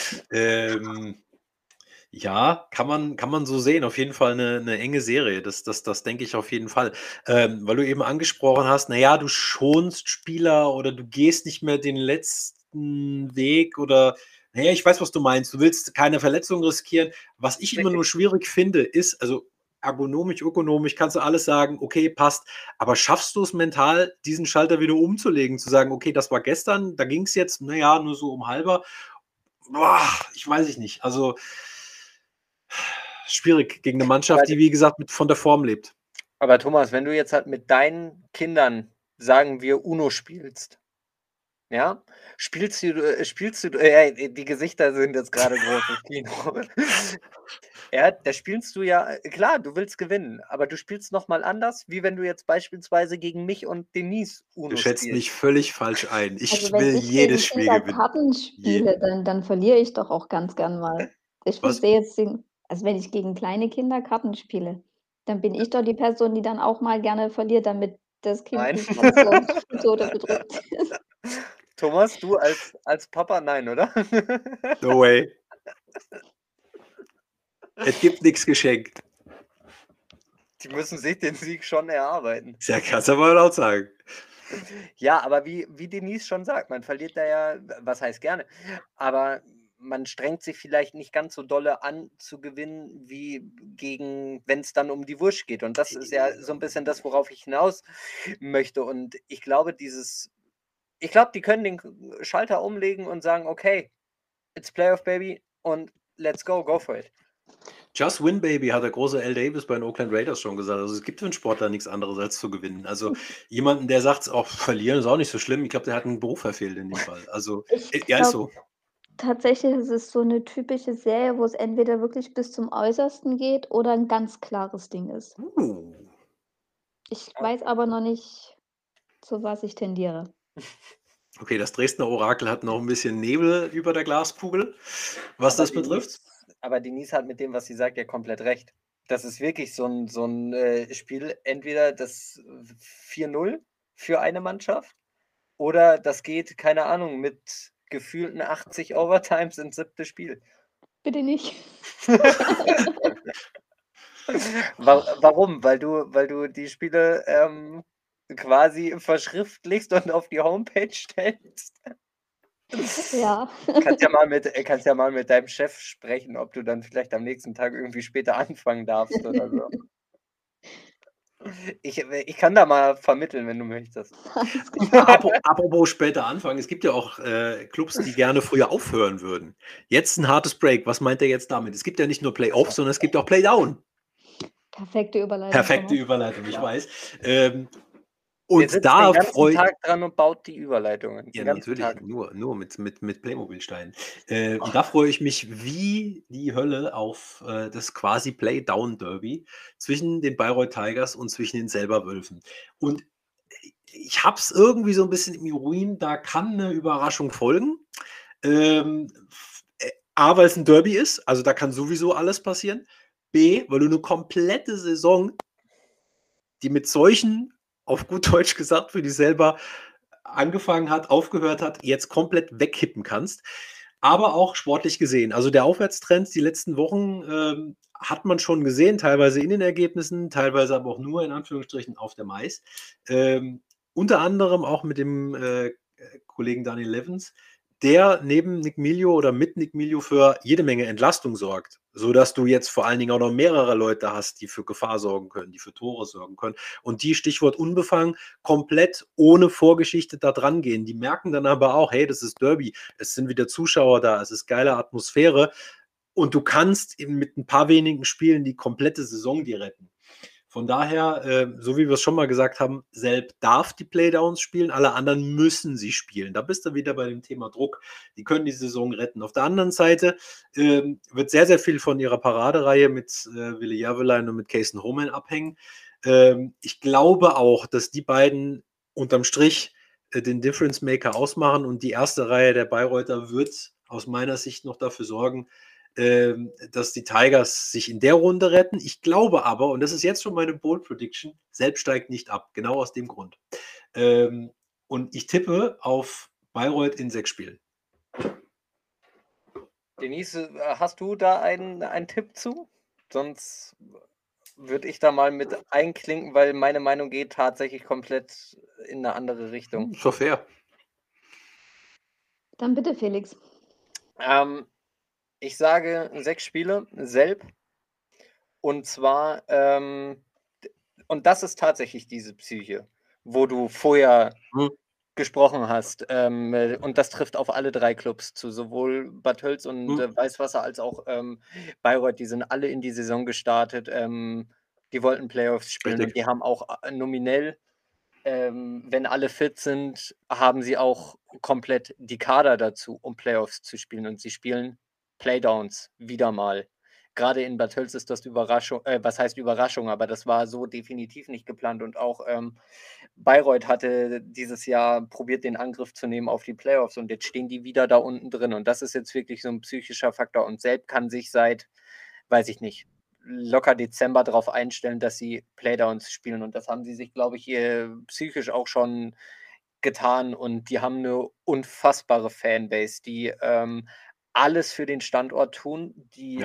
Ja, kann man so sehen. Auf jeden Fall eine enge Serie. Das denke ich auf jeden Fall. Weil du eben angesprochen hast, naja, du schonst Spieler oder du gehst nicht mehr den letzten Weg oder, naja, ich weiß, was du meinst. Du willst keine Verletzung riskieren. Was ich immer nur schwierig finde, ist, also ergonomisch, ökonomisch, kannst du alles sagen, okay, passt. Aber schaffst du es mental, diesen Schalter wieder umzulegen, zu sagen, okay, das war gestern, da ging es jetzt, naja, nur so um halber. Boah, ich weiß nicht. Also schwierig gegen eine Mannschaft, die, wie gesagt, von der Form lebt. Aber Thomas, wenn du jetzt halt mit deinen Kindern, sagen wir, Uno spielst, ja, spielst du, die Gesichter sind jetzt gerade groß im Kino. Ja, da spielst du ja, klar, du willst gewinnen, aber du spielst nochmal anders, wie wenn du jetzt beispielsweise gegen mich und Denise Uno Du schätzt spielst. mich völlig falsch ein. Ich Also wenn will ich jedes gegen Spiel Kinder gewinnen. Karten spiele, dann verliere ich doch auch ganz gern mal. Ich Was? verstehe jetzt also wenn ich gegen kleine Kinder Karten spiele, dann bin ich doch die Person, die dann auch mal gerne verliert, damit das Kind Nein. nicht ganz so zu Tode bedrückt ist. Thomas, du als Papa, nein, oder? No way. Es gibt nichts geschenkt. Die müssen sich den Sieg schon erarbeiten. Ja, kannst du aber laut sagen. Ja, aber wie Denise schon sagt, man verliert da ja, was heißt gerne, aber man strengt sich vielleicht nicht ganz so dolle an zu gewinnen, wie wenn es dann um die Wurst geht. Und das ist ja so ein bisschen das, worauf ich hinaus möchte. Und ich glaube, die können den Schalter umlegen und sagen, okay, it's Playoff, Baby, und let's go for it. Just win, baby, hat der große Al Davis bei den Oakland Raiders schon gesagt. Also es gibt für einen Sportler nichts anderes als zu gewinnen. Also jemanden, der sagt, auch verlieren ist auch nicht so schlimm. Ich glaube, der hat einen Beruf verfehlt in dem Fall. Also ja, ist so. Tatsächlich ist es so eine typische Serie, wo es entweder wirklich bis zum Äußersten geht oder ein ganz klares Ding ist. Ich weiß aber noch nicht, zu was ich tendiere. Okay, das Dresdner Orakel hat noch ein bisschen Nebel über der Glaskugel, was das betrifft. Aber Denise hat mit dem, was sie sagt, ja komplett recht. Das ist wirklich so ein Spiel, entweder das 4-0 für eine Mannschaft oder das geht, keine Ahnung, mit gefühlten 80 Overtimes ins 7. Spiel. Bitte nicht. Warum? Weil du die Spiele quasi verschriftlichst und auf die Homepage stellst? Ja. Kannst ja mal mit deinem Chef sprechen, ob du dann vielleicht am nächsten Tag irgendwie später anfangen darfst oder so. Ich kann da mal vermitteln, wenn du möchtest. Apropos später anfangen, es gibt ja auch Clubs, die gerne früher aufhören würden. Jetzt ein hartes Break. Was meint er jetzt damit? Es gibt ja nicht nur Play-Off, sondern es gibt auch Play-Down. Perfekte Überleitung. Perfekte Überleitung, ich weiß. Und sitzt da den ganzen freue Tag dran und baut die Überleitungen. Ja, Den ganzen natürlich, Tag. nur mit Playmobil-Steinen. Und da freue ich mich wie die Hölle auf das quasi Playdown-Derby zwischen den Bayreuth Tigers und zwischen den Selberwölfen. Und ich habe es irgendwie so ein bisschen im Urin, da kann eine Überraschung folgen. A, weil es ein Derby ist, also da kann sowieso alles passieren. B, weil du eine komplette Saison, die mit solchen, auf gut Deutsch gesagt, für die selber angefangen hat, aufgehört hat, jetzt komplett wegkippen kannst. Aber auch sportlich gesehen. Also der Aufwärtstrend die letzten Wochen hat man schon gesehen, teilweise in den Ergebnissen, teilweise aber auch nur in Anführungsstrichen auf der Mais. Unter anderem auch mit dem Kollegen Daniel Levens, der neben Nick Milio oder mit Nick Milio für jede Menge Entlastung sorgt, sodass du jetzt vor allen Dingen auch noch mehrere Leute hast, die für Gefahr sorgen können, die für Tore sorgen können. Und die, Stichwort unbefangen, komplett ohne Vorgeschichte da dran gehen. Die merken dann aber auch, hey, das ist Derby, es sind wieder Zuschauer da, es ist geile Atmosphäre und du kannst eben mit ein paar wenigen Spielen die komplette Saison dir retten. Von daher, so wie wir es schon mal gesagt haben, Selb darf die Playdowns spielen, alle anderen müssen sie spielen. Da bist du wieder bei dem Thema Druck. Die können die Saison retten. Auf der anderen Seite wird sehr, sehr viel von ihrer Paradereihe mit Willi Järvelein und mit Kaysen Homan abhängen. Ich glaube auch, dass die beiden unterm Strich den Difference Maker ausmachen und die erste Reihe der Bayreuther wird aus meiner Sicht noch dafür sorgen, dass die Tigers sich in der Runde retten. Ich glaube aber, und das ist jetzt schon meine Bold Prediction, Selb steigt nicht ab. Genau aus dem Grund. Und ich tippe auf Bayreuth in 6 Spielen. Denise, hast du da einen Tipp zu? Sonst würde ich da mal mit einklinken, weil meine Meinung geht tatsächlich komplett in eine andere Richtung. Ist doch fair. Dann bitte, Felix. Ich sage 6 Spiele, Selb. Und zwar, und das ist tatsächlich diese Psyche, wo du vorher gesprochen hast. Und das trifft auf alle 3 Clubs zu, sowohl Bad Tölz und Weißwasser als auch Bayreuth. Die sind alle in die Saison gestartet. Die wollten Playoffs spielen Richtig. und die haben auch nominell, wenn alle fit sind, haben sie auch komplett die Kader dazu, um Playoffs zu spielen. Und sie spielen Playdowns wieder mal. Gerade in Bad Tölz ist das Überraschung, was heißt Überraschung, aber das war so definitiv nicht geplant. Und auch Bayreuth hatte dieses Jahr probiert, den Angriff zu nehmen auf die Playoffs und jetzt stehen die wieder da unten drin. Und das ist jetzt wirklich so ein psychischer Faktor. Und Selb kann sich seit, weiß ich nicht, locker Dezember darauf einstellen, dass sie Playdowns spielen. Und das haben sie sich, glaube ich, psychisch auch schon getan. Und die haben eine unfassbare Fanbase, die alles für den Standort tun. Die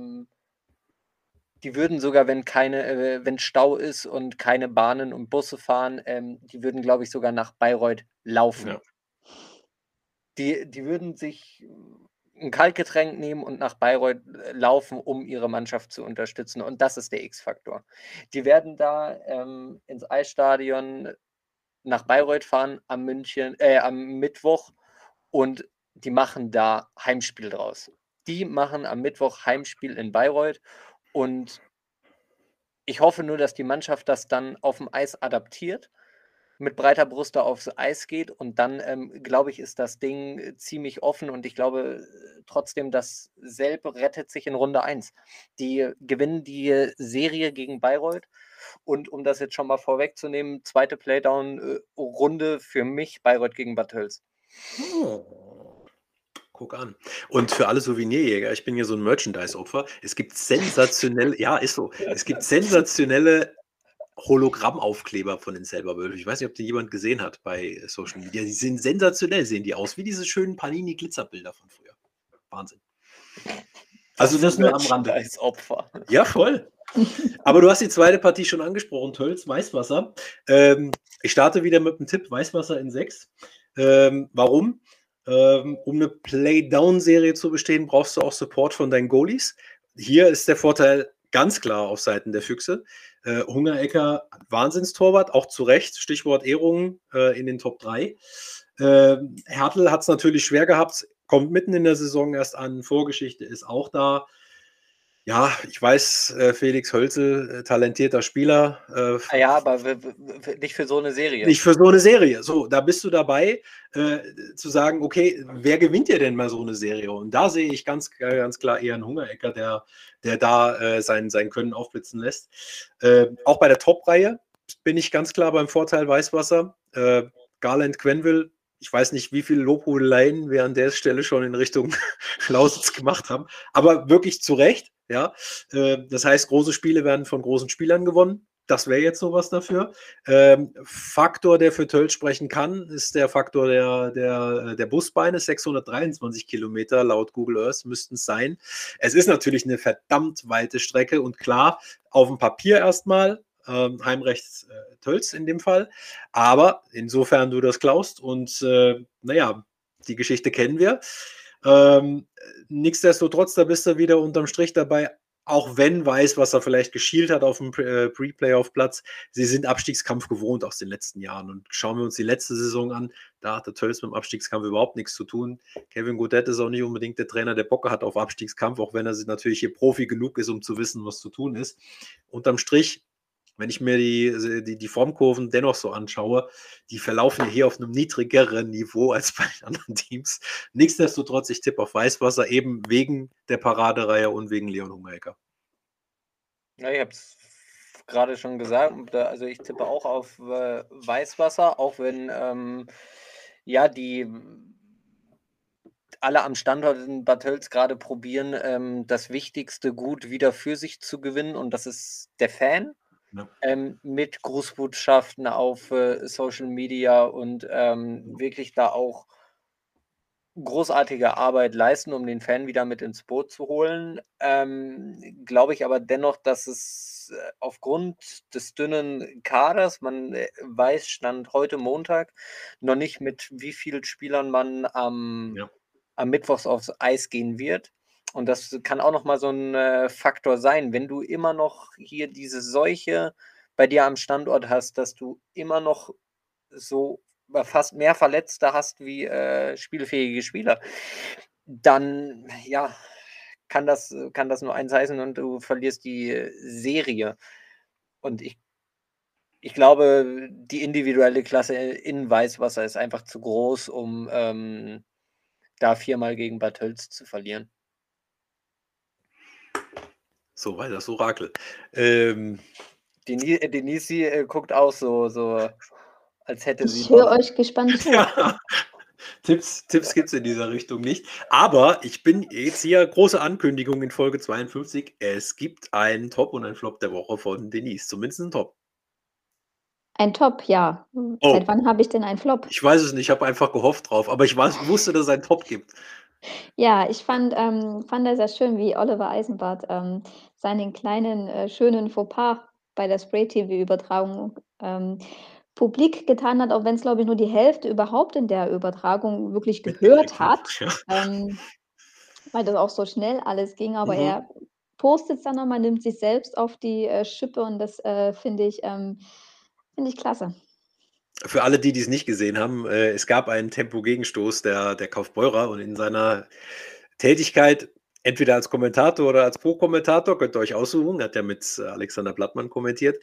würden sogar, wenn Stau ist und keine Bahnen und Busse fahren, die würden, glaube ich, sogar nach Bayreuth laufen. Ja. Die würden sich ein Kaltgetränk nehmen und nach Bayreuth laufen, um ihre Mannschaft zu unterstützen. Und das ist der X-Faktor. Die werden da ins Eisstadion nach Bayreuth fahren am Mittwoch und die machen da Heimspiel draus. Die machen am Mittwoch Heimspiel in Bayreuth und ich hoffe nur, dass die Mannschaft das dann auf dem Eis adaptiert, mit breiter Brust da aufs Eis geht und dann, glaube ich, ist das Ding ziemlich offen und ich glaube trotzdem, dass Selb rettet sich in Runde 1. Die gewinnen die Serie gegen Bayreuth und um das jetzt schon mal vorwegzunehmen, zweite Playdown-Runde für mich Bayreuth gegen Bad Tölz. Guck an. Und für alle Souvenirjäger, ich bin ja so ein Merchandise-Opfer, es gibt sensationelle, ja, ist so, es gibt sensationelle Hologrammaufkleber von den Selberwölfen. Ich weiß nicht, ob die jemand gesehen hat bei Social Media. Die sind sensationell, sehen die aus, wie diese schönen Panini-Glitterbilder von früher. Wahnsinn. Also das nur am Rande. Als Opfer. Ja, voll. Aber du hast die zweite Partie schon angesprochen, Tölz, Weißwasser. Ich starte wieder mit dem Tipp, Weißwasser in 6. Warum? Um eine Play-Down-Serie zu bestehen, brauchst du auch Support von deinen Goalies. Hier ist der Vorteil ganz klar auf Seiten der Füchse. Hungerecker, Wahnsinnstorwart, auch zu Recht, Stichwort Ehrungen in den Top 3. Hertel hat es natürlich schwer gehabt, kommt mitten in der Saison erst an, Vorgeschichte ist auch da. Ja, ich weiß, Felix Hölzel, talentierter Spieler, Ja, aber nicht für so eine Serie. nicht für so eine Serie. So, da bist du dabei, zu sagen, okay, wer gewinnt dir denn mal so eine Serie? Und da sehe ich ganz klar eher einen Hungerecker, der da sein Können aufblitzen lässt. Auch bei der Top-Reihe bin ich ganz klar beim Vorteil Weißwasser. Garland, Quenneville, ich weiß nicht, wie viele Lobhudeleien wir an der Stelle schon in Richtung Lausitz gemacht haben, aber wirklich zu Recht. Ja, das heißt, große Spiele werden von großen Spielern gewonnen. Das wäre jetzt sowas dafür. Faktor, der für Tölz sprechen kann, ist der Faktor der Busbeine. 623 Kilometer laut Google Earth müssten es sein. Es ist natürlich eine verdammt weite Strecke und klar, auf dem Papier erstmal, Heimrecht Tölz in dem Fall. Aber insofern du das klaust und naja, die Geschichte kennen wir. Nichtsdestotrotz, da bist du wieder unterm Strich dabei, auch wenn Weißwasser vielleicht geschielt hat auf dem Pre-Playoff-Platz. Sie sind Abstiegskampf gewohnt aus den letzten Jahren. Und schauen wir uns die letzte Saison an, da hatte Tölz mit dem Abstiegskampf überhaupt nichts zu tun. Kevin Godet ist auch nicht unbedingt der Trainer, der Bock hat auf Abstiegskampf, auch wenn er natürlich hier Profi genug ist, um zu wissen, was zu tun ist. Unterm Strich, wenn ich mir die Formkurven dennoch so anschaue, die verlaufen hier auf einem niedrigeren Niveau als bei den anderen Teams. Nichtsdestotrotz, ich tippe auf Weißwasser, eben wegen der Paradereihe und wegen Leon Hungerecker. Ja, ich habe es gerade schon gesagt, also ich tippe auch auf Weißwasser, auch wenn ja die alle am Standort in Bad Tölz gerade probieren, das wichtigste Gut wieder für sich zu gewinnen, und das ist der Fan. Ja. Mit Grußbotschaften auf Social Media und wirklich da auch großartige Arbeit leisten, um den Fan wieder mit ins Boot zu holen. Glaube ich aber dennoch, dass es aufgrund des dünnen Kaders, man weiß, Stand heute Montag, noch nicht, mit wie vielen Spielern man am Mittwochs aufs Eis gehen wird. Und das kann auch noch mal so ein Faktor sein, wenn du immer noch hier diese Seuche bei dir am Standort hast, dass du immer noch so fast mehr Verletzte hast wie spielfähige Spieler, dann ja, kann das nur eins heißen, und du verlierst die Serie. Und ich glaube, die individuelle Klasse in Weißwasser ist einfach zu groß, um da 4-mal gegen Bad Tölz zu verlieren. So weit das Orakel. Denise guckt auch so, als hätte sie Ich höre noch. euch gespannt zu. Ja. Tipps gibt es in dieser Richtung nicht. Aber ich bin jetzt hier, große Ankündigung in Folge 52. Es gibt einen Top und einen Flop der Woche von Denise. Zumindest einen Top. Ein Top, ja. Oh. Seit wann habe ich denn einen Flop? Ich weiß es nicht, ich habe einfach gehofft drauf, aber ich wusste, dass es einen Top gibt. Ja, ich fand das sehr schön, wie Oliver Eisenbart seinen kleinen schönen Fauxpas bei der Spray-TV-Übertragung publik getan hat, auch wenn es, glaube ich, nur die Hälfte überhaupt in der Übertragung wirklich gehört hat, Ja. weil das auch so schnell alles ging. Aber Mhm. er postet es dann noch mal, nimmt sich selbst auf die Schippe, und das finde ich klasse. Für alle, die es nicht gesehen haben, es gab einen Tempo-Gegenstoß der Kaufbeurer, und in seiner Tätigkeit, entweder als Kommentator oder als Co-Kommentator, könnt ihr euch aussuchen, hat ja mit Alexander Blattmann kommentiert,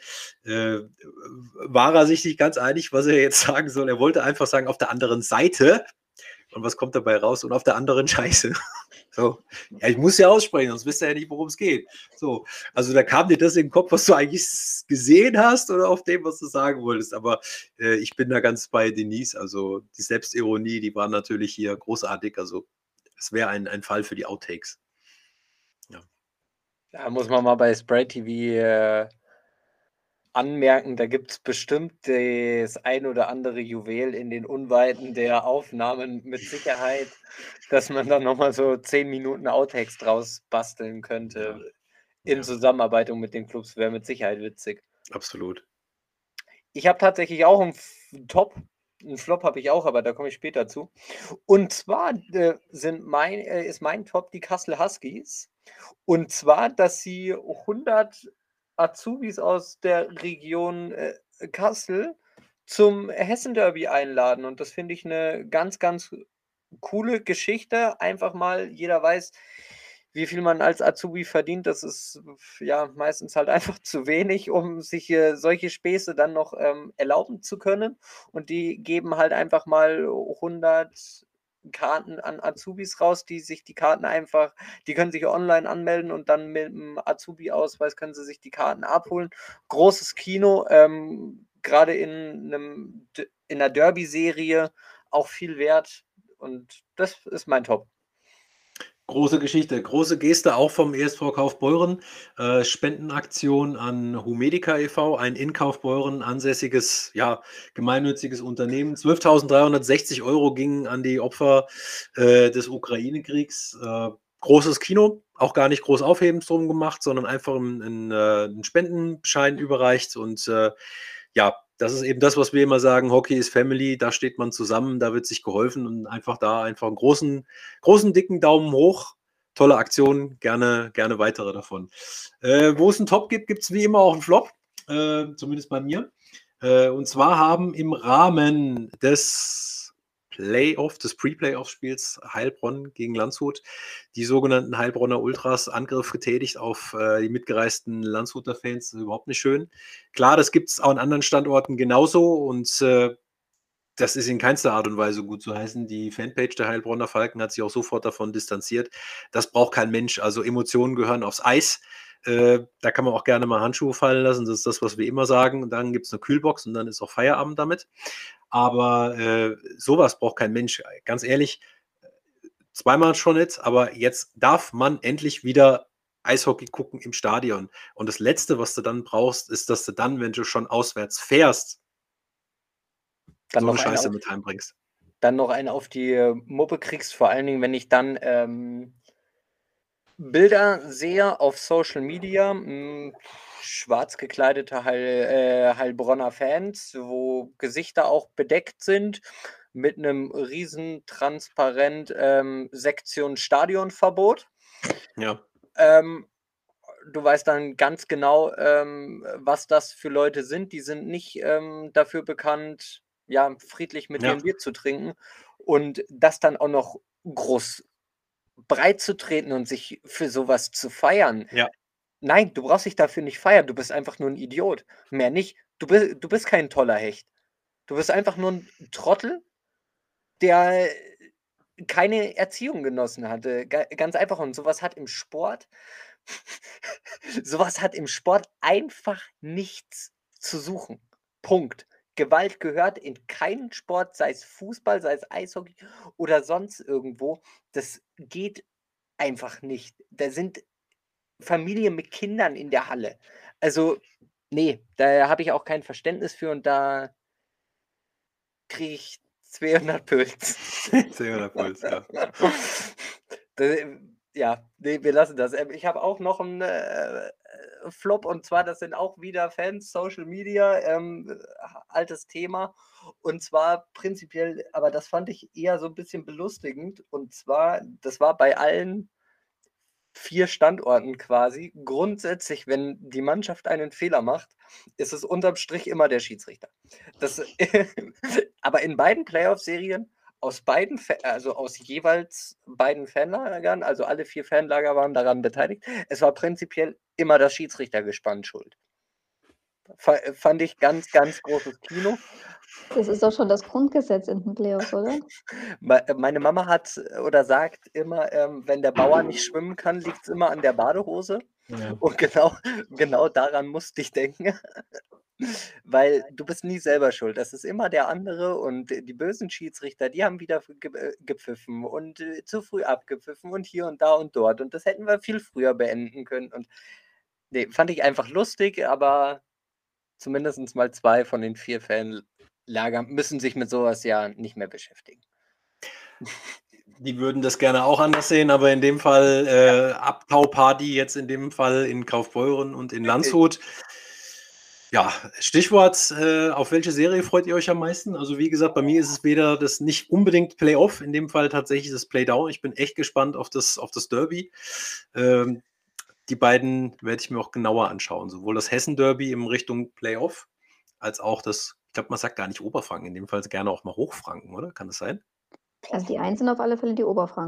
war er sich nicht ganz einig, was er jetzt sagen soll. Er wollte einfach sagen, auf der anderen Seite, und was kommt dabei raus? Und auf der anderen Scheiße. So. Ja, ich muss ja aussprechen, sonst wisst ihr ja nicht, worum es geht. So. Also da kam dir das in den Kopf, was du eigentlich gesehen hast, oder auf dem, was du sagen wolltest. Aber ich bin da ganz bei Denise. Also die Selbstironie, die war natürlich hier großartig. Also es wäre ein Fall für die Outtakes. Ja. Da muss man mal bei Spray TV anmerken, da gibt es bestimmt das ein oder andere Juwel in den Unweiten der Aufnahmen mit Sicherheit, dass man dann noch mal so 10 Minuten Outtakes draus basteln könnte. In Zusammenarbeit mit den Clubs, wäre mit Sicherheit witzig. Absolut. Ich habe tatsächlich auch einen Top. Einen Flop habe ich auch, aber da komme ich später zu. Und zwar ist mein Top die Kassel Huskies. Und zwar, dass sie 100 Azubis aus der Region Kassel zum Hessen-Derby einladen. Und das finde ich eine ganz, ganz coole Geschichte. Einfach mal, jeder weiß, wie viel man als Azubi verdient, das ist ja meistens halt einfach zu wenig, um sich solche Späße dann noch erlauben zu können. Und die geben halt einfach mal 100 Karten an Azubis raus, die sich die Karten einfach, die können sich online anmelden und dann mit dem Azubi-Ausweis können sie sich die Karten abholen. Großes Kino, gerade in einer Derby-Serie auch viel wert. Und das ist mein Top. Große Geschichte, große Geste auch vom ESV Kaufbeuren. Spendenaktion an Humedica e.V., ein in Kaufbeuren ansässiges, ja, gemeinnütziges Unternehmen. 12.360 Euro gingen an die Opfer des Ukraine-Kriegs. Großes Kino, auch gar nicht groß aufhebens drum gemacht, sondern einfach einen Spendenschein überreicht. Und ja, das ist eben das, was wir immer sagen, Hockey ist Family, da steht man zusammen, da wird sich geholfen und einfach da einfach einen großen, dicken Daumen hoch. Tolle Aktion, gerne weitere davon. Wo es einen Top gibt, gibt es wie immer auch einen Flop, zumindest bei mir. Und zwar haben im Rahmen des Pre-Playoff-Spiels Heilbronn gegen Landshut die sogenannten Heilbronner Ultras Angriff getätigt auf die mitgereisten Landshuter Fans. Das ist überhaupt nicht schön. Klar, das gibt es auch an anderen Standorten genauso und das ist in keinster Art und Weise gut zu heißen. Die Fanpage der Heilbronner Falken hat sich auch sofort davon distanziert. Das braucht kein Mensch. Also Emotionen gehören aufs Eis. Da kann man auch gerne mal Handschuhe fallen lassen. Das ist das, was wir immer sagen. Und dann gibt es eine Kühlbox und dann ist auch Feierabend damit. Aber sowas braucht kein Mensch. Ganz ehrlich, zweimal schon jetzt, aber jetzt darf man endlich wieder Eishockey gucken im Stadion. Und das Letzte, was du dann brauchst, ist, dass du dann, wenn du schon auswärts fährst, Dann so noch eine einen Scheiße auf, mit heimbringst. dann noch einen auf die Muppe kriegst, vor allen Dingen, wenn ich dann Bilder sehe auf Social Media, schwarz gekleidete Heilbronner Fans, wo Gesichter auch bedeckt sind, mit einem riesen Transparent Sektion Stadionverbot. Ja. Du weißt dann ganz genau, was das für Leute sind. Die sind nicht dafür bekannt, ja, friedlich mit dir ein Bier zu trinken. Und das dann auch noch groß breit zu treten und sich für sowas zu feiern. Ja. Nein, du brauchst dich dafür nicht feiern. Du bist einfach nur ein Idiot. Mehr nicht. Du bist kein toller Hecht. Du bist einfach nur ein Trottel, der keine Erziehung genossen hatte. Ganz einfach. Und sowas hat im Sport sowas hat im Sport einfach nichts zu suchen. Punkt. Gewalt gehört in keinen Sport, sei es Fußball, sei es Eishockey oder sonst irgendwo. Das geht einfach nicht. Da sind Familien mit Kindern in der Halle. Also, nee, da habe ich auch kein Verständnis für und da kriege ich 200 Puls. 200 Puls, ja. Ja, nee, wir lassen das. Ich habe auch noch einen Flop und zwar, das sind auch wieder Fans, Social Media, altes Thema. Und zwar prinzipiell, aber das fand ich eher so ein bisschen belustigend. Und zwar, das war bei allen 4 Standorten quasi. Grundsätzlich, wenn die Mannschaft einen Fehler macht, ist es unterm Strich immer der Schiedsrichter. Das, aber in beiden Playoff-Serien also aus jeweils beiden Fanlagern, also alle 4 Fanlager waren daran beteiligt. Es war prinzipiell immer das Schiedsrichtergespann schuld. Fand ich ganz, ganz großes Kino. Das ist doch schon das Grundgesetz in den Playoffs, oder? Meine Mama hat oder sagt immer, wenn der Bauer nicht schwimmen kann, liegt es immer an der Badehose. Ja. Und genau daran musste ich denken. Weil du bist nie selber schuld. Das ist immer der andere und die bösen Schiedsrichter, die haben wieder gepfiffen und zu früh abgepfiffen und hier und da und dort. Und das hätten wir viel früher beenden können. Und nee, fand ich einfach lustig, aber zumindest mal 2 von den 4 Fanlagern müssen sich mit sowas ja nicht mehr beschäftigen. Die würden das gerne auch anders sehen, aber in dem Fall Abtauparty jetzt in dem Fall in Kaufbeuren und in Landshut. Ja, Stichwort, auf welche Serie freut ihr euch am meisten? Also wie gesagt, bei mir ist es weder das nicht unbedingt Playoff, in dem Fall tatsächlich das Playdown. Ich bin echt gespannt auf das Derby. Die beiden werde ich mir auch genauer anschauen. Sowohl das Hessen-Derby in Richtung Playoff, als auch das, ich glaube, man sagt gar nicht Oberfranken, in dem Fall gerne auch mal Hochfranken, oder? Kann das sein? Also die einen sind auf alle Fälle die Oberfranken.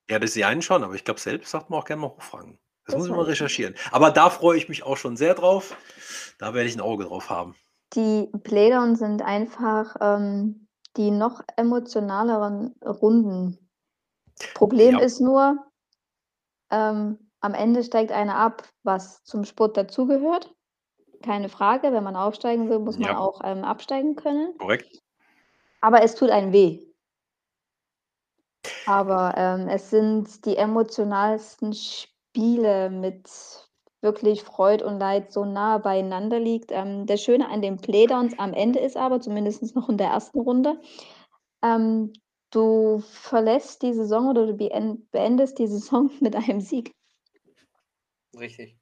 Ja, das die einen schon, aber ich glaube, selbst sagt man auch gerne mal hochfragen. Das Das muss ich mal weiß ich nicht. recherchieren. Aber da freue ich mich auch schon sehr drauf. Da werde ich ein Auge drauf haben. Die Playdowns sind einfach, die noch emotionaleren Runden. Problem Ja, ist nur, am Ende steigt einer ab, was zum Sport dazugehört. Keine Frage, wenn man aufsteigen will, muss man ja, auch, absteigen können. korrekt. Aber es tut einem weh. Aber, es sind die emotionalsten Spiele mit wirklich Freud und Leid so nah beieinander liegt. Das Schöne an den Playdowns am Ende ist aber, zumindest noch in der ersten Runde, ähm, du verlässt die Saison oder du beendest die Saison mit einem Sieg. Richtig.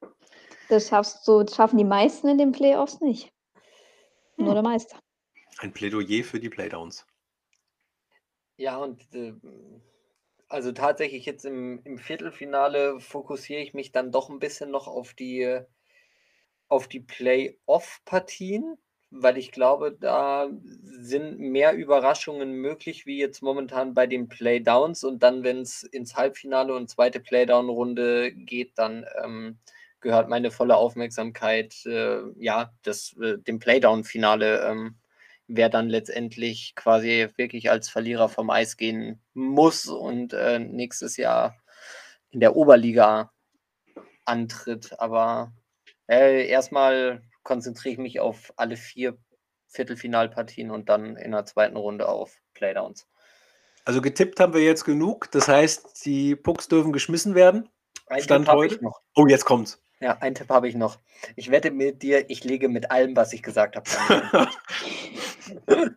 Das schaffen die meisten in den Playoffs nicht. Nur der Meister. Ein Plädoyer für die Playdowns. Ja, und, also tatsächlich jetzt im Viertelfinale fokussiere ich mich dann doch ein bisschen noch auf die Play-off-Partien, weil ich glaube, da sind mehr Überraschungen möglich wie jetzt momentan bei den Playdowns. Und dann, wenn es ins Halbfinale und zweite Playdown-Runde geht, dann gehört meine volle Aufmerksamkeit ja, dem Playdown-Finale, wer dann letztendlich quasi wirklich als Verlierer vom Eis gehen muss und nächstes Jahr in der Oberliga antritt. Aber erstmal konzentriere ich mich auf alle 4 Viertelfinalpartien und dann in der zweiten Runde auf Playdowns. Also getippt haben wir jetzt genug. Das heißt, die Pucks dürfen geschmissen werden. Einen Tipp Stand habe ich heute. noch. Oh, jetzt kommt's. Ja, einen Tipp habe ich noch. Ich wette mit dir, ich lege mit allem, was ich gesagt habe, daneben.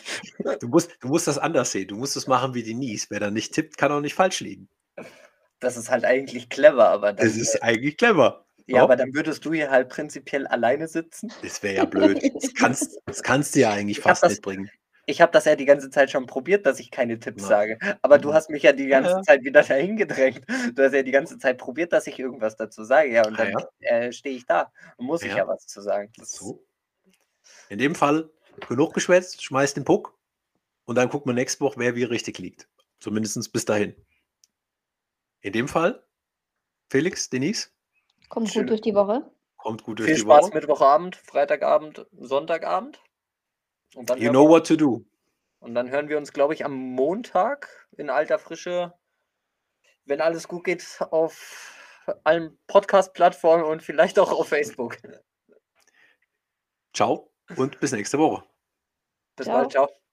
Du musst das anders sehen. Du musst es machen wie Denise. Wer da nicht tippt, kann auch nicht falsch liegen. Das ist halt eigentlich clever, aber Das dann ist eigentlich clever. ja, aber Ja? dann würdest du hier halt prinzipiell alleine sitzen. Das wäre ja blöd. Das kannst du ja eigentlich Ich habe fast das nicht bringen. ich habe das ja die ganze Zeit schon probiert, dass ich keine Tipps Na. sage. Aber du Mhm. hast mich ja die Ja, ganze ja. Zeit wieder dahin gedrängt. Du hast ja die ganze Zeit probiert, dass ich irgendwas dazu sage. Ja, und Ah dann, ja. stehe ich da und muss ich Ja. ja was zu sagen. Das So. In dem Fall genug geschwätzt, schmeiß den Puck und dann gucken wir nächste Woche, wer wie richtig liegt. Zumindest bis dahin. In dem Fall, Felix, Denise, Kommt Schön. gut durch die Woche. kommt gut durch Viel die Spaß Woche. Mittwochabend, Freitagabend, Sonntagabend. Und dann You hören know wir what to do. und dann hören wir uns, glaube ich, am Montag in alter Frische, wenn alles gut geht, auf allen Podcast-Plattformen und vielleicht auch auf Facebook. Ciao und bis nächste Woche. Bis bald, Ciao. ciao.